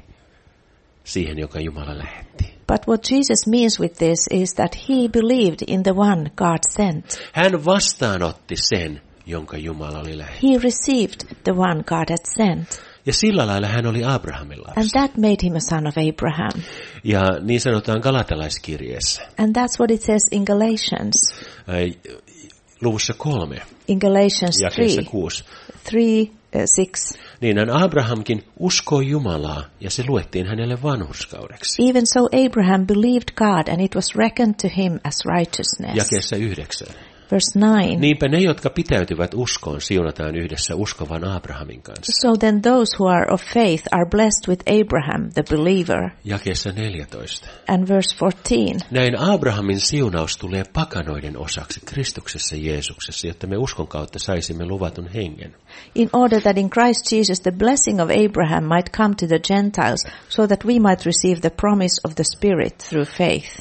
siihen, joka Jumala lähetti. But what Jesus means with this is that he believed in the one God sent. Hän vastaanotti sen, jonka Jumala oli lähettänyt. He received the one God had sent. Ja sillä lailla hän oli Abrahamin And lapsi. that made him a son of Abraham. Ja niin sanotaan galatalaiskirjeessä, And that's what it says in Galatians. äh, luvussa kolme, In Galatians jakeessa three, kuusi. three, uh, six. Niin Abrahamkin uskoi Jumalaa ja se luettiin hänelle vanhurskaudeksi. Even so Abraham believed God, and it was reckoned to him as righteousness. Jakeessa yhdeksän. Verse nine. Niinpä ne, jotka pitäytyvät uskoon, siunataan yhdessä uskovan Abrahamin kanssa. So then those who are of faith are blessed with Abraham, the believer. Jakeessa neljätoista. And verse fourteen. Näin Abrahamin siunaus tulee pakanoiden osaksi Kristuksessa Jeesuksessa, jotta me uskon kautta saisimme luvatun hengen. In order that in Christ Jesus the blessing of Abraham might come to the Gentiles, so that we might receive the promise of the Spirit through faith.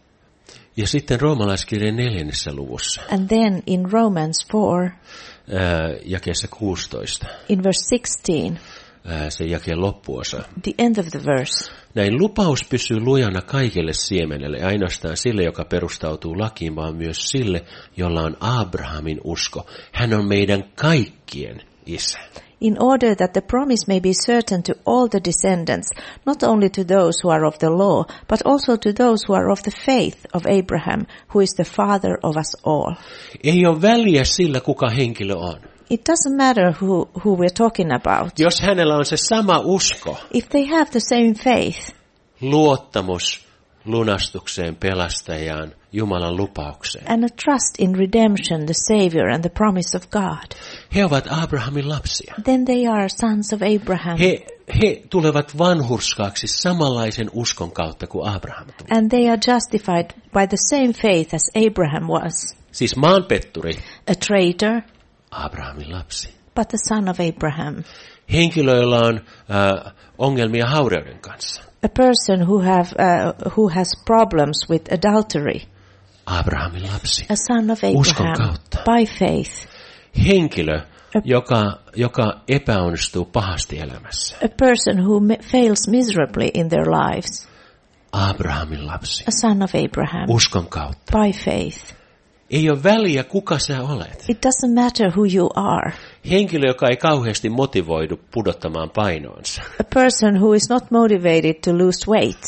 Ja sitten roomalaiskirjan neljännessä luvussa, And then in Romans four, ää, jakeessa kuusitoista, in verse sixteen, ää, se jakeen loppuosa. the end of the verse. Näin lupaus pysyy lujana kaikelle siemenelle, ainoastaan sille, joka perustautuu lakiin, vaan myös sille, jolla on Abrahamin usko. Hän on meidän kaikkien isä. In order that the promise may be certain to all the descendants, not only to those who are of the law, but also to those who are of the faith of Abraham, who is the father of us all. Ei ole väliä sillä, kuka henkilö on. It doesn't matter who, who we're talking about. Jos hänellä on se sama usko, If they have the same faith, luottamus lunastukseen, pelastajaan, Jumalan lupaukseen. and a trust in redemption, the Savior, and the promise of God, He ovat Abrahamin lapsia. then they are sons of Abraham. He, he tulevat vanhurskaaksi samanlaisen uskon kautta kuin Abraham tuli. And they are justified by the same faith as Abraham was. Siis maanpetturi, A traitor, Abrahamin lapsi. but the son of Abraham. Henkilö, jolla on äh, ongelmia haureuden kanssa. A person who have uh, who has problems with adultery. Abrahamin lapsi. A son of Uskon Abraham kautta. by faith. Henkilö, joka, joka epäonnistuu pahasti elämässä. A person who ma- fails miserably in their lives. Abrahamin lapsi. A son of Abraham Uskon kautta. by faith. Ei ole väliä, kuka sä olet. It doesn't matter who you are. Henkilö, joka ei kauheasti motivoidu pudottamaan painoonsa. A person who is not motivated to lose weight.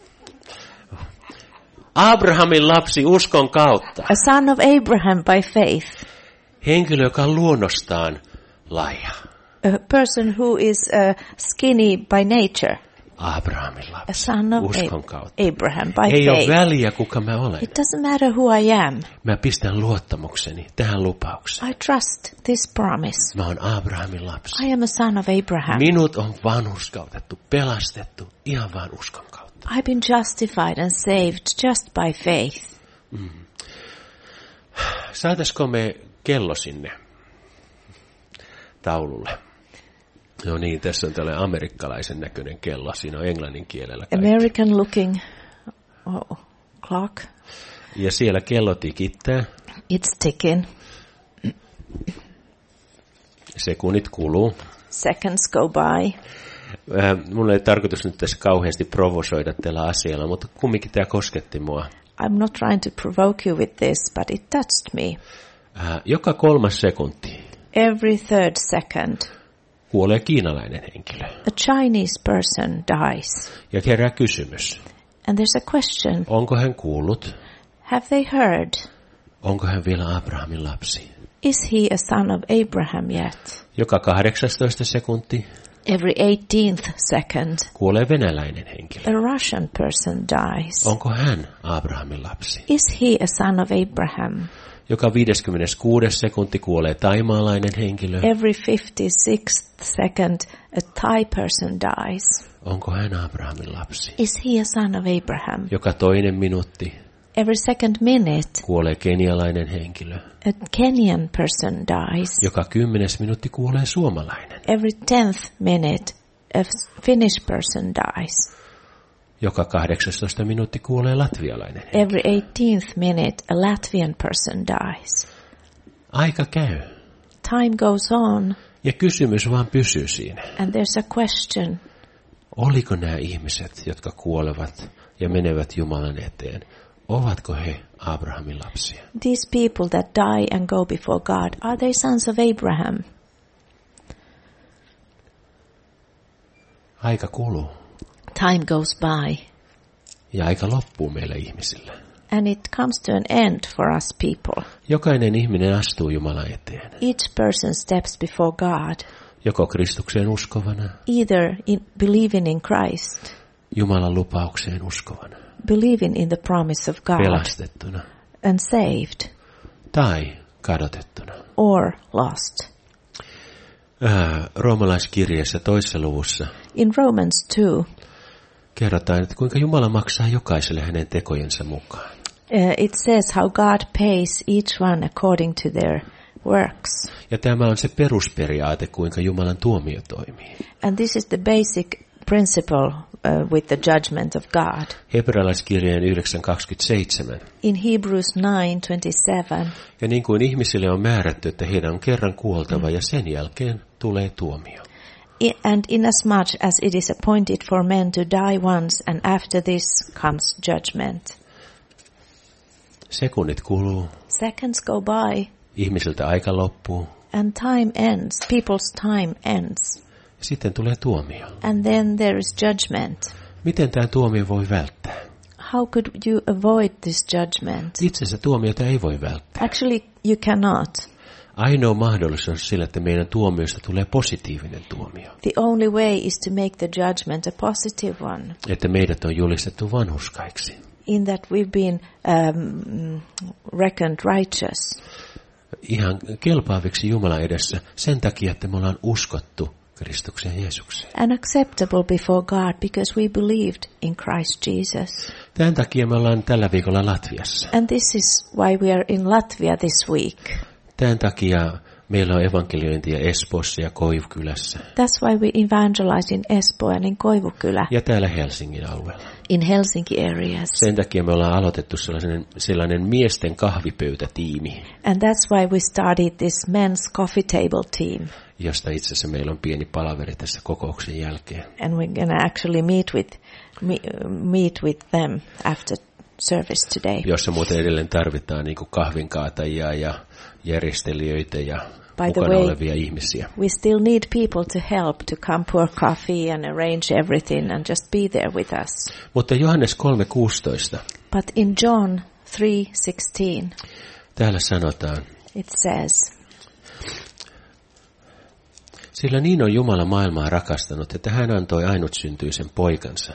Abrahamin lapsi uskon kautta. A son of Abraham by faith. Henkilö, joka on luonnostaan laiha. A person who is uh, skinny by nature. Abrahamin A lapsi son of uskon A- kautta. Abraham by Ei ole faith. väliä, kuka mä olen. It doesn't matter who I am. Mä pistän luottamukseni tähän lupaukseen. I trust this promise. Mä oon Abrahamin lapsi. I am a son of Abraham. Minut on vanhurskautettu, pelastettu ihan vaan uskon kautta. I've been justified and saved just by faith. Saataisiko me kello sinne taululle? No niin, tässä on tällainen amerikkalaisen näköinen kello. Siinä on englannin kielellä kaikki. American looking oh, clock. Ja siellä kello tikittää. It's ticking. Sekunnit kuluu. Seconds go by. Äh, mulla ei tarkoitus nyt tässä kauheasti provosoida tällä asialla, mutta kumminkin tämä kosketti mua. I'm not trying to provoke you with this, but it touched me. Äh, joka kolmas sekunti Every third second, kuolee kiinalainen henkilö. a Chinese person dies. Ja herää kysymys. And there's a question. Onko hän kuullut? Have they heard? Onko hän vielä Abrahamin lapsi? Is he a son of Abraham yet? Joka kahdeksastoista sekunti Every eighteenth second, kuolee venäläinen henkilö. a Russian person dies. Onko hän Abrahamin lapsi? Is he a son of Abraham? Joka viideskymmeneskuudes sekunti kuolee taimaalainen henkilö. Every fifty-sixth second, a Thai person dies. Onko hän Abrahamin lapsi? Is he a son of Abraham? Joka toinen minuutti Every second minute, kuolee kenialainen henkilö. a Kenyan person dies. Joka kymmenes minuutti kuolee suomalainen. Every tenth minute, a Finnish person dies. Joka kahdeksastoista minuutti kuolee latvialainen henkilö. Every eighteenth minute, a Latvian person dies. Aika käy. Time goes on, Ja kysymys vaan pysyy siinä. and there's a question. Oliko nämä ihmiset, jotka kuolevat ja menevät Jumalan eteen, Ovatko he Abrahamin lapsia? These people that die and go before God, are they sons of Abraham? Aika kuluu Time goes by, ja aika loppuu meille ihmisille. and it comes to an end for us people. Jokainen ihminen astuu Jumalan eteen, Each person steps before God, joko Kristukseen uskovana, either in believing in Christ, Jumalan lupaukseen uskovana, believing in the promise of God, pelastettuna and saved, tai kadotettuna. or lost. Äh, Roomalaiskirjeessä toisessa luvussa In Romans two, kerrotaan, että kuinka Jumala maksaa jokaiselle hänen tekojensa mukaan. uh, it says how God pays each one according to their works. Ja tämä on se perusperiaate, kuinka Jumalan tuomio toimii. And this is the basic principle uh, with the judgment of God. Hebrealaiskirjeen yhdeksän kaksikymmentäseitsemän. In Hebrews nine twenty-seven, Ja niin kuin ihmisille on määrätty, että heidän on kerran kuoltava ja sen jälkeen tulee tuomio. I- and inasmuch as it is appointed for men to die once, and after this comes judgment. Sekunnit kuluu, Seconds go by, ihmisiltä aika loppuu, and time ends. People's time ends. ja sitten tulee tuomio. And then there is judgment. Miten tämä tuomio voi välttää? How could you avoid this judgment? Itse asiassa tuomiota ei voi välttää. Actually, you cannot. Ainoa mahdollisuus on sillä, että meidän tuomioista tulee positiivinen tuomio. The only way is to make the judgment a positive one, Että meidät on julistettu vanhurskaiksi. in that we've been um, reckoned righteous. Ihan kelpaaviksi Jumalan edessä sen takia, että me ollaan uskottu Kristuksen Jeesukseen. And acceptable before God because we believed in Christ Jesus. Tämän takia me ollaan tällä viikolla Latviassa. And this is why we are in Latvia this week. Tämän takia meillä on evankeliointia Espoossa ja Koivukylässä That's why we evangelize in Espoo and in Koivukylä, ja täällä Helsingin alueella. in Helsinki areas. Sen takia me ollaan aloitettu sellainen, sellainen miesten kahvipöytätiimi, And that's why we started this men's coffee table team. josta itse asiassa meillä on pieni palaveri tässä kokouksen jälkeen. And we're going to actually meet with, me- meet with them after service today. Jossa muuten edelleen tarvitaan niin kuin kahvinkaatajia ja järjestelijöitä ja By the mukana way, olevia ihmisiä. we still need people to help to come pour coffee and arrange everything and just be there with us. Mutta Johannes kolme kuusitoista, But in John three sixteen, täällä sanotaan, it says, sillä niin on Jumala maailmaa rakastanut, että hän antoi ainutsyntyisen poikansa,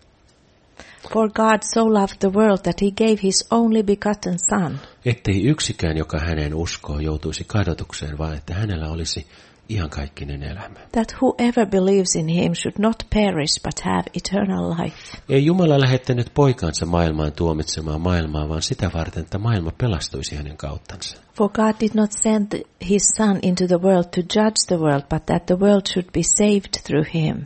"For God so loved the world that he gave his only begotten Son, ettei yksikään, joka häneen uskoo, joutuisi kadotukseen, vaan että hänellä olisi iankaikkinen elämä. that whoever believes in him should not perish but have eternal life." Ei Jumala lähettänyt poikansa maailmaan tuomitsemaan maailmaa, vaan sitä varten, että maailma pelastuisi hänen kauttansa. For God did not send his Son into the world to judge the world, but that the world should be saved through him.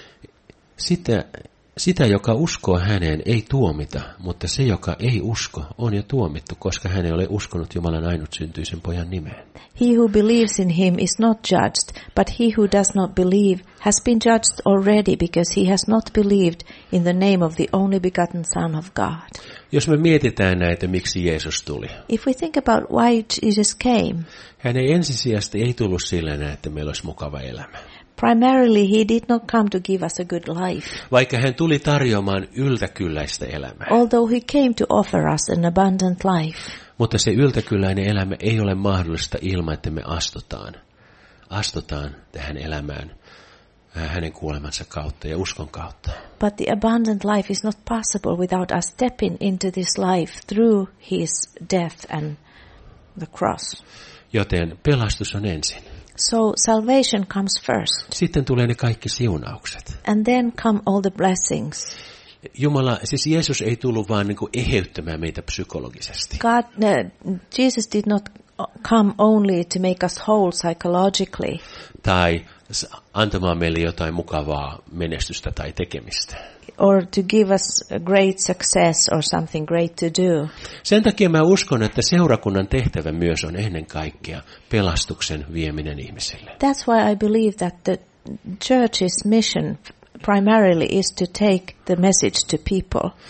Sitä, sitä, joka uskoo häneen, ei tuomita, mutta se, joka ei usko, on jo tuomittu, koska hän ei ole uskonut Jumalan ainutsyntyisen pojan nimeen. He who believes in him is not judged, but he who does not believe has been judged already because he has not believed in the name of the only begotten Son of God. Jos me mietitään näitä, miksi Jeesus tuli. If we think about why Jesus came, Hän ei ensisijaisesti ei tullut sillä, että meillä olisi mukava elämä. primarily he did not come to give us a good life, Vaikka hän tuli tarjoamaan yltäkylläistä elämää. although he came to offer us an abundant life. Mutta se yltäkylläinen elämä ei ole mahdollista ilman, että me astutaan. Astutaan tähän elämään hänen kuolemansa kautta ja uskon kautta. But the abundant life is not possible without us stepping into this life through his death and the cross. Joten pelastus on ensin. So salvation comes first, Sitten tulee ne kaikki siunaukset. and then come all the blessings. Jumala, siis Jeesus ei tullut vaan niin kuin eheyttämään meitä psykologisesti. God, uh, Jesus did not come only to make us whole psychologically, Tai s- antamaan meille jotain mukavaa menestystä tai tekemistä. or to give us a great success or something great to do. Sen takia mä uskon, että seurakunnan tehtävä myös on ennen kaikkea pelastuksen vieminen ihmisille. That's why I believe that the church's mission primarily is to take the message to people.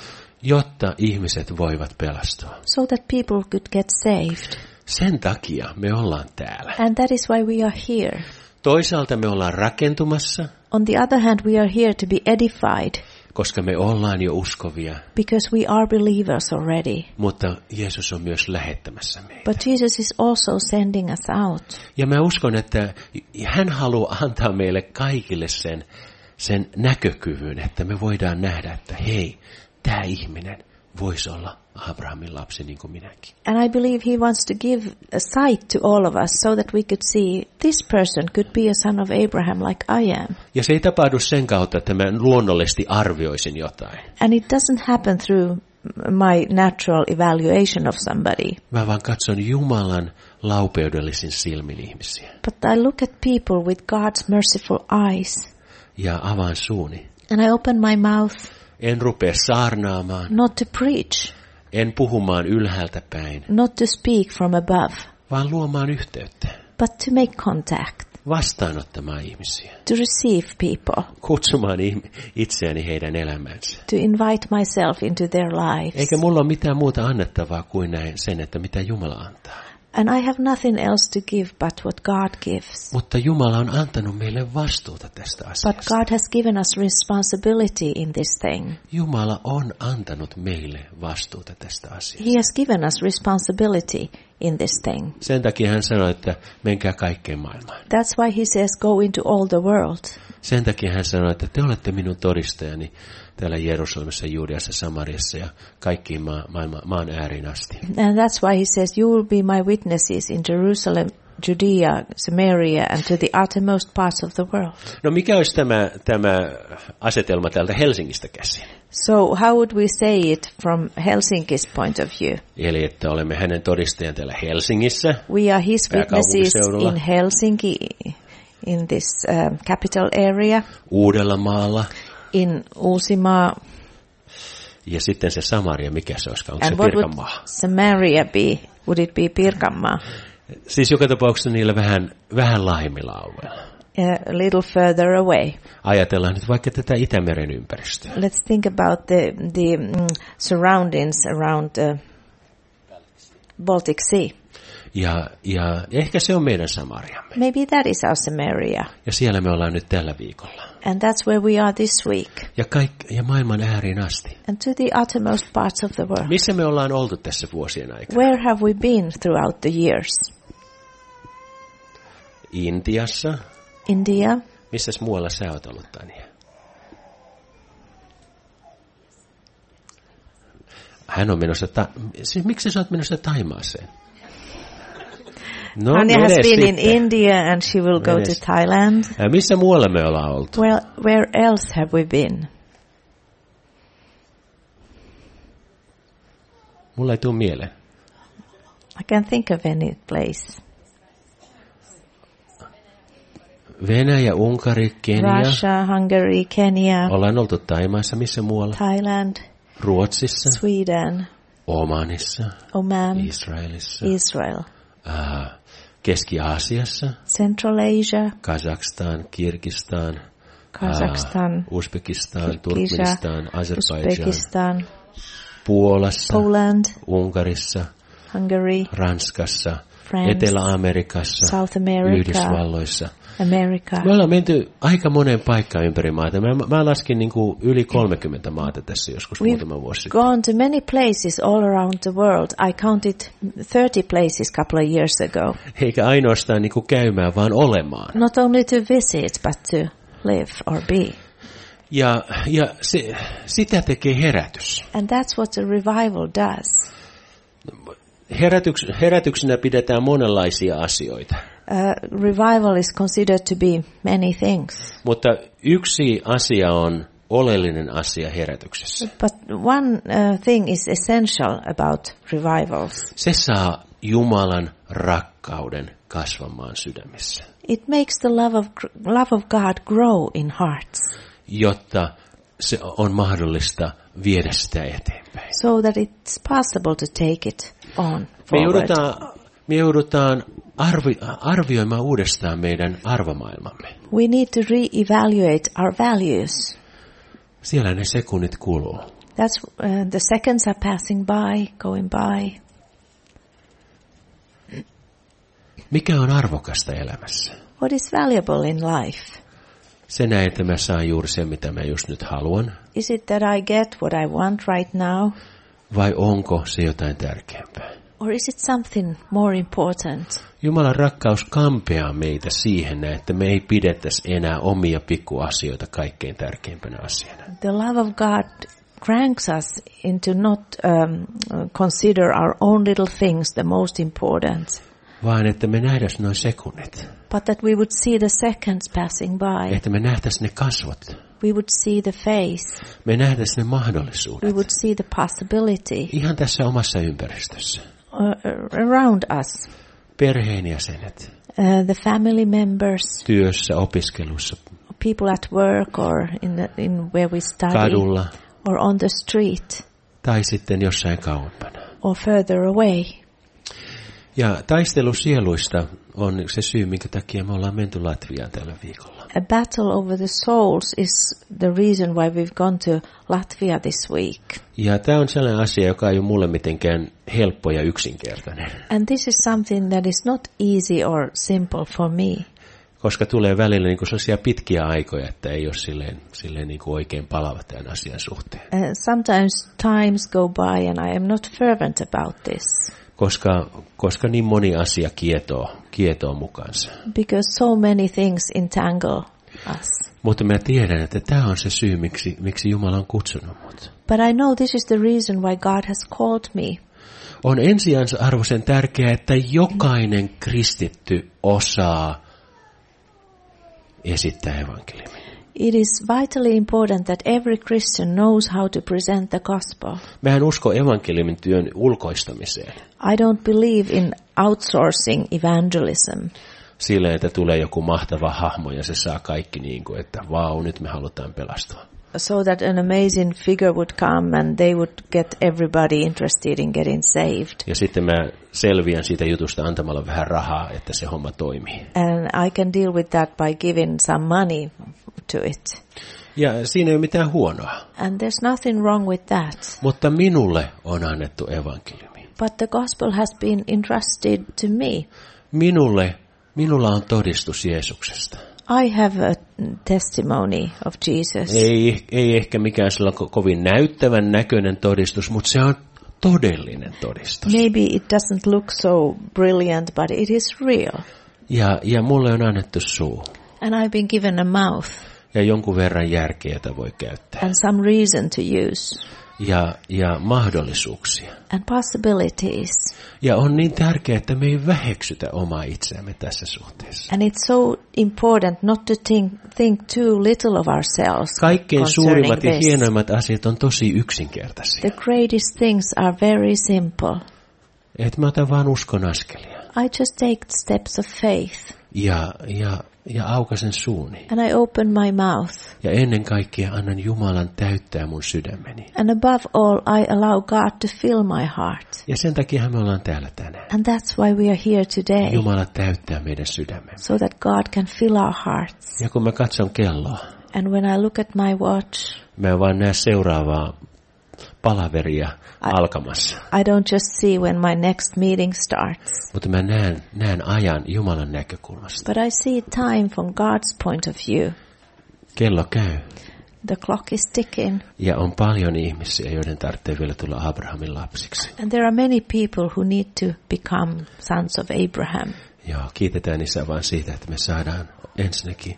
jotta ihmiset voivat pelastua. so that people could get saved. Sen takia me ollaan täällä. And that is why we are here. Toisaalta me ollaan rakentumassa, On the other hand, we are here to be edified koska me ollaan jo uskovia, because we are believers already. mutta Jeesus on myös lähettämässä meitä. But Jesus is also sending us out. Ja mä uskon, että hän haluaa antaa meille kaikille sen, sen näkökyvyn, että me voidaan nähdä, että hei, tämä ihminen voisi olla Abrahamin lapsi niin kuin minäkin. And I believe he wants to give a sight to all of us so that we could see this person could be a son of Abraham like I am. Ja se ei tapahdu sen kautta, että mä luonnollisesti arvioisin jotain. And it doesn't happen through my natural evaluation of somebody. Mä vaan katson Jumalan laupeudellisin silmin ihmisiä. But I look at people with God's merciful eyes. Ja avaan suuni. And I open my mouth En rupea saarnaamaan, not to preach, en puhumaan ylhäältä päin, not to speak from above, vaan luomaan yhteyttä, but to make contact, vastaanottamaan ihmisiä, to receive people, kutsumaan itseäni heidän elämäänsä. to invite myself into their lives. Eikä mulla ole mitään muuta annettavaa kuin näin sen, että mitä Jumala antaa. And I have nothing else to give but what God gives. Mutta Jumala on antanut meille vastuuta tästä But asiasta. God has given us responsibility in this thing. Jumala on antanut meille vastuuta tästä asiasta. He has given us responsibility in this thing. Sen takia hän sanoi, että menkää kaikkeen maailmaan. That's why he says go into all the world. Sen takia hän sanoi, että te olette minun todistajani täällä Jerusalemissa, Juudeassa, Samariassa ja kaikkiin maa, maailma, maan ääriin asti. And that's why he says you will be my witnesses in Jerusalem, Judea, Samaria and to the uttermost parts of the world. No mikä olisi tämä, tämä asetelma täältä Helsingistä käsin? So how would we say it from Helsinki's point of view? Eli että olemme hänen todistajan täällä Helsingissä. We are his witnesses Pääkaupunkiseudulla. in Helsinki, in this uh, capital area, Uudellamaalla. in Uusimaa. Ja sitten se Samaria, mikä se olisi? Onko And se what would Pirkanmaa? Samaria be? Would it be Pirkanmaa? Siis joka tapauksessa niillä vähän, vähän laajemmilla alueilla. A little further away. Ajatellaan nyt vaikka tätä Itämeren ympäristöä. Let's think about the, the mm, surroundings around the Baltic Sea. Ja, ja ehkä se on meidän Samariamme. Maybe that is our Samaria. Ja siellä me ollaan nyt tällä viikolla. And that's where we are this week. Ja, kaik, ja maailman ääriin asti. And to the uttermost parts of the world. Missä me ollaan oltu tässä vuosien aikana? Where have we been throughout the years? Intiassa. India. Missäs muualla sä oot ollut, Tania? Hän on menossa, ta- siis, miksi sä oot menossa Taimaaseen? No, Anya has mene been in sitten. India and she will go Mene to sitten. Thailand. Ja missä muualla me ollaan oltu? Well, where else have we been? Mulla ei tule mieleen. I can't think of any place. Venäjä, Unkari, Kenia. Russia, Hungary, Kenya, Ollaan oltu Taimaassa, missä muualla? Thailand, Ruotsissa, Sweden, Omanissa, Oman, Israelissa, Israel, äh, Keski-Aasiassa, Central Asia, Kazakstan, Kirgistan, Kazakhstan, äh, Uzbekistan, Kirgistan, Turkmenistan, Azerbaidžan, Uzbekistan, Puolassa, Poland, Unkarissa, Hungary, Ranskassa, France, Etelä-Amerikassa, South America, Yhdysvalloissa. America. Me ollaan menty aika moneen paikkaan ympäri maata. Mä, mä laskin niin kuin yli kolmekymmentä maata tässä joskus muutama vuosi sitten. Gone to many places all around the world. I counted thirty places a couple of years ago. Eikä ainoastaan niin kuin käymään, vaan olemaan. Not only to visit, but to live or be. Ja, ja se, sitä tekee herätys. And that's what a revival does. Herätyks, herätyksenä pidetään monenlaisia asioita. Uh, revival is considered to be many things. Mutta yksi asia on oleellinen asia herätyksessä. But one uh, thing is essential about revivals. Se saa Jumalan rakkauden kasvamaan sydämissä, It makes the love of, love of God grow in hearts. jotta se on mahdollista viedä sitä eteenpäin. So that it's possible to take it on Me forward. joudutaan, me joudutaan arvi, arvioimaan uudestaan meidän arvomaailmamme. We need to re-evaluate our values. Siellä ne sekunnit kuluu. That's uh, the seconds are passing by, going by. Mikä on arvokasta elämässä? What is valuable in life? Se näin, että mä saan juuri sen, mitä mä just nyt haluan. Is it that I get what I want right now? Vai onko se jotain tärkeämpää? Or is it something more important? Jumalan rakkaus kampeaa meitä siihen, että me ei pidettäisi enää omia pikkuasioita kaikkein tärkeimpänä asiana. The love of God cranks us into not um, consider our own little things the most important. Vaan että me nähdäis noin sekunnit. But that we would see the seconds passing by. Että me nähtäis ne kasvot. We would see the face. Me nähdäis ne mahdollisuudet. We would see the possibility. Ihan tässä omassa ympäristössä. Uh, around us. Perheenjäsenet. Uh, the family members. Työssä, opiskelussa. People at work or in, the, in where we study. Kadulla. Or on the street. Tai sitten jossain kauempana. Or further away. Ja taistelu sieluista on se syy, minkä takia me ollaan menty Latviaan tällä viikolla. A battle over the souls is the reason why we've gone to Latvia this week. Ja tämä on sellainen asia, joka ei ole mulle mitenkään helppo ja yksinkertainen. And this is something that is not easy or simple for me. Koska tulee välillä niin kuin sellaisia pitkiä aikoja, että ei ole silleen, silleen niin kuin oikein palava tämän asian suhteen. Uh, sometimes times go by and I am not fervent about this. Koska, koska niin moni asia kietoo, kietoo mukansa. Because so many things entangle us. Mutta mä tiedän, että tämä on se syy, miksi, miksi Jumala on kutsunut mut. But I know this is the reason why God has called me. On ensiarvoisen tärkeää, että jokainen kristitty osaa esittää evankeliumin. It is vitally important that every Christian knows how to present the gospel. Mä en usko evankeliumin työn ulkoistamiseen. I don't believe in outsourcing evangelism. Silleen, että tulee joku mahtava hahmo ja se saa kaikki niin kuin, että vau, nyt me halutaan pelastua. So that an amazing figure would come and they would get everybody interested in getting saved. Ja sitten mä selviän siitä jutusta antamalla vähän rahaa, että se homma toimii. And I can deal with that by giving some money to it. Ja siinä ei ole mitään huonoa. And there's nothing wrong with that. Mutta minulle on annettu evankeliumi. But the gospel has been entrusted to me. Minulle, minulla on todistus Jeesuksesta. I have a testimony of Jesus. Ei, ei ehkä mikään sillä ko- kovin näyttävän näköinen todistus, mutta se on todellinen todistus. Maybe it doesn't look so brilliant, but it is real. Ja, ja mulle on annettu suu. And I've been given a mouth. Ja jonkun verran järkeä, jota voi käyttää. And some reason to use. Ja, ja mahdollisuuksia. And possibilities. Ja on niin tärkeää, että me ei väheksytä omaa itseämme tässä suhteessa. And it's so important not to think, think too little of ourselves. Kaikkein suurimmat ja hienoimmat asiat on tosi yksinkertaisia. The greatest things are very simple. Että mä otan vaan uskon askelia. I just take steps of faith. Ja, ja, ja aukasen suuni. And I open my mouth. Ja ennen kaikkea annan Jumalan täyttää mun sydämeni. And above all, I allow God to fill my heart. Ja sen takia me ollaan täällä tänään. And that's why we are here today. Jumala täyttää meidän sydämemme. So that God can fill our hearts. Ja kun mä katson kelloa. And when I look at my watch. Mä en vaan näe seuraavaa palaveria I, alkamassa. I don't just see when my next meeting starts. Mutta mä näen, näen ajan Jumalan näkökulmasta. But I see time from God's point of view. Kello käy. The clock is ticking. Ja on paljon ihmisiä, joiden tarvitsee vielä tulla Abrahamin lapsiksi. And there are many people who need to become sons of Abraham. Joo, kiitetään Isä vaan siitä, että me saadaan ensinnäkin,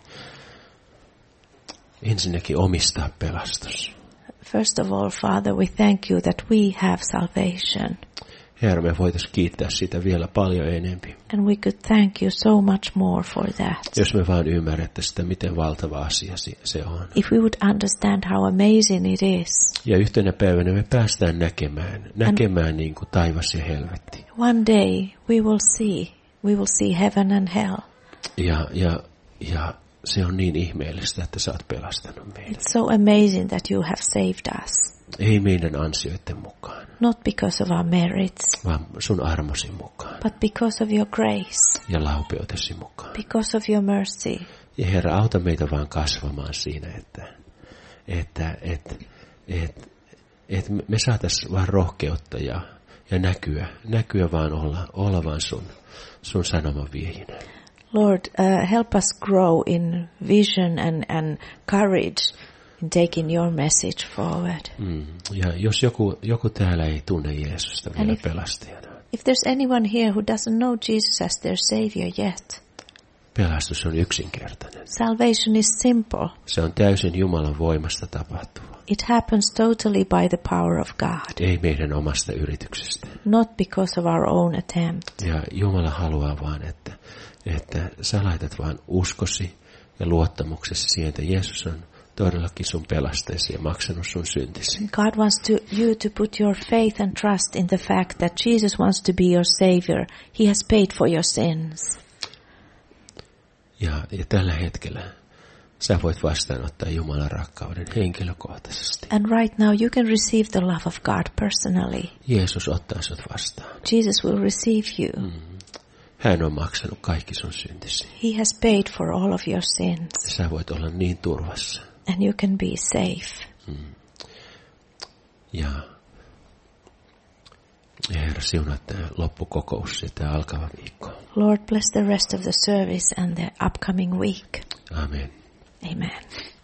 ensinnäkin omistaa pelastus. First of all, Father, we thank you that we have salvation. Herra, me voitaisiin kiittää sitä vielä paljon enempi. And we could thank you so much more for that. Jos me vaan ymmärrettäisiin sitä, miten valtava asia se on. If we would understand how amazing it is. Ja yhtenä päivänä me päästään näkemään, näkemään niin kuin taivas ja helvetti. One day we will see, we will see heaven and hell. Ja, ja, ja se on niin ihmeellistä, että sä oot pelastanut meidät. It's so amazing that you have saved us. Ei meidän ansioiden mukaan. Not because of our merits. Vaan sun armosi mukaan. But because of your grace. Ja laupeutesi mukaan. Because of your mercy. Ja Herra, auta meitä vaan kasvamaan siinä, että, että, että, että, että me saataisiin vaan rohkeutta ja, ja näkyä, näkyä vaan olla, olla vaan sun, sun sanoman viejinä. Lord, uh, help us grow in vision and, and courage in taking your message forward. Mm. Ja jos joku, joku täällä ei tunne Jeesusta vielä if, pelastajana. If there's anyone here who doesn't know Jesus as their savior yet, pelastus on yksinkertainen. Salvation is simple. Se on täysin Jumalan voimasta tapahtuva. It happens totally by the power of God. Ei meidän omasta yrityksestä. Not because of our own attempt. Ja Jumala haluaa vaan, että, että sä laitat vaan uskosi ja luottamuksesi siihen, että Jeesus on todellakin sun pelastajasi ja maksanut sun syntisi. God wants to, you to put your faith and trust in the fact that Jesus wants to be your savior. He has paid for your sins. Ja, ja tällä hetkellä sä voit vastaanottaa Jumalan rakkauden henkilökohtaisesti. And right now you can receive the love of God personally. Jeesus ottaa sut vastaan. Jesus will receive you. Mm. Hän on maksanut kaikki sun syntisi. He has paid for all of your sins. Ja sä voit olla niin turvassa. And you can be safe. Mm. Ja, ja Herra, siunaa tämä loppukokous ja tämä alkava viikko. Lord, bless the rest of the service and the upcoming week. Amen. Amen.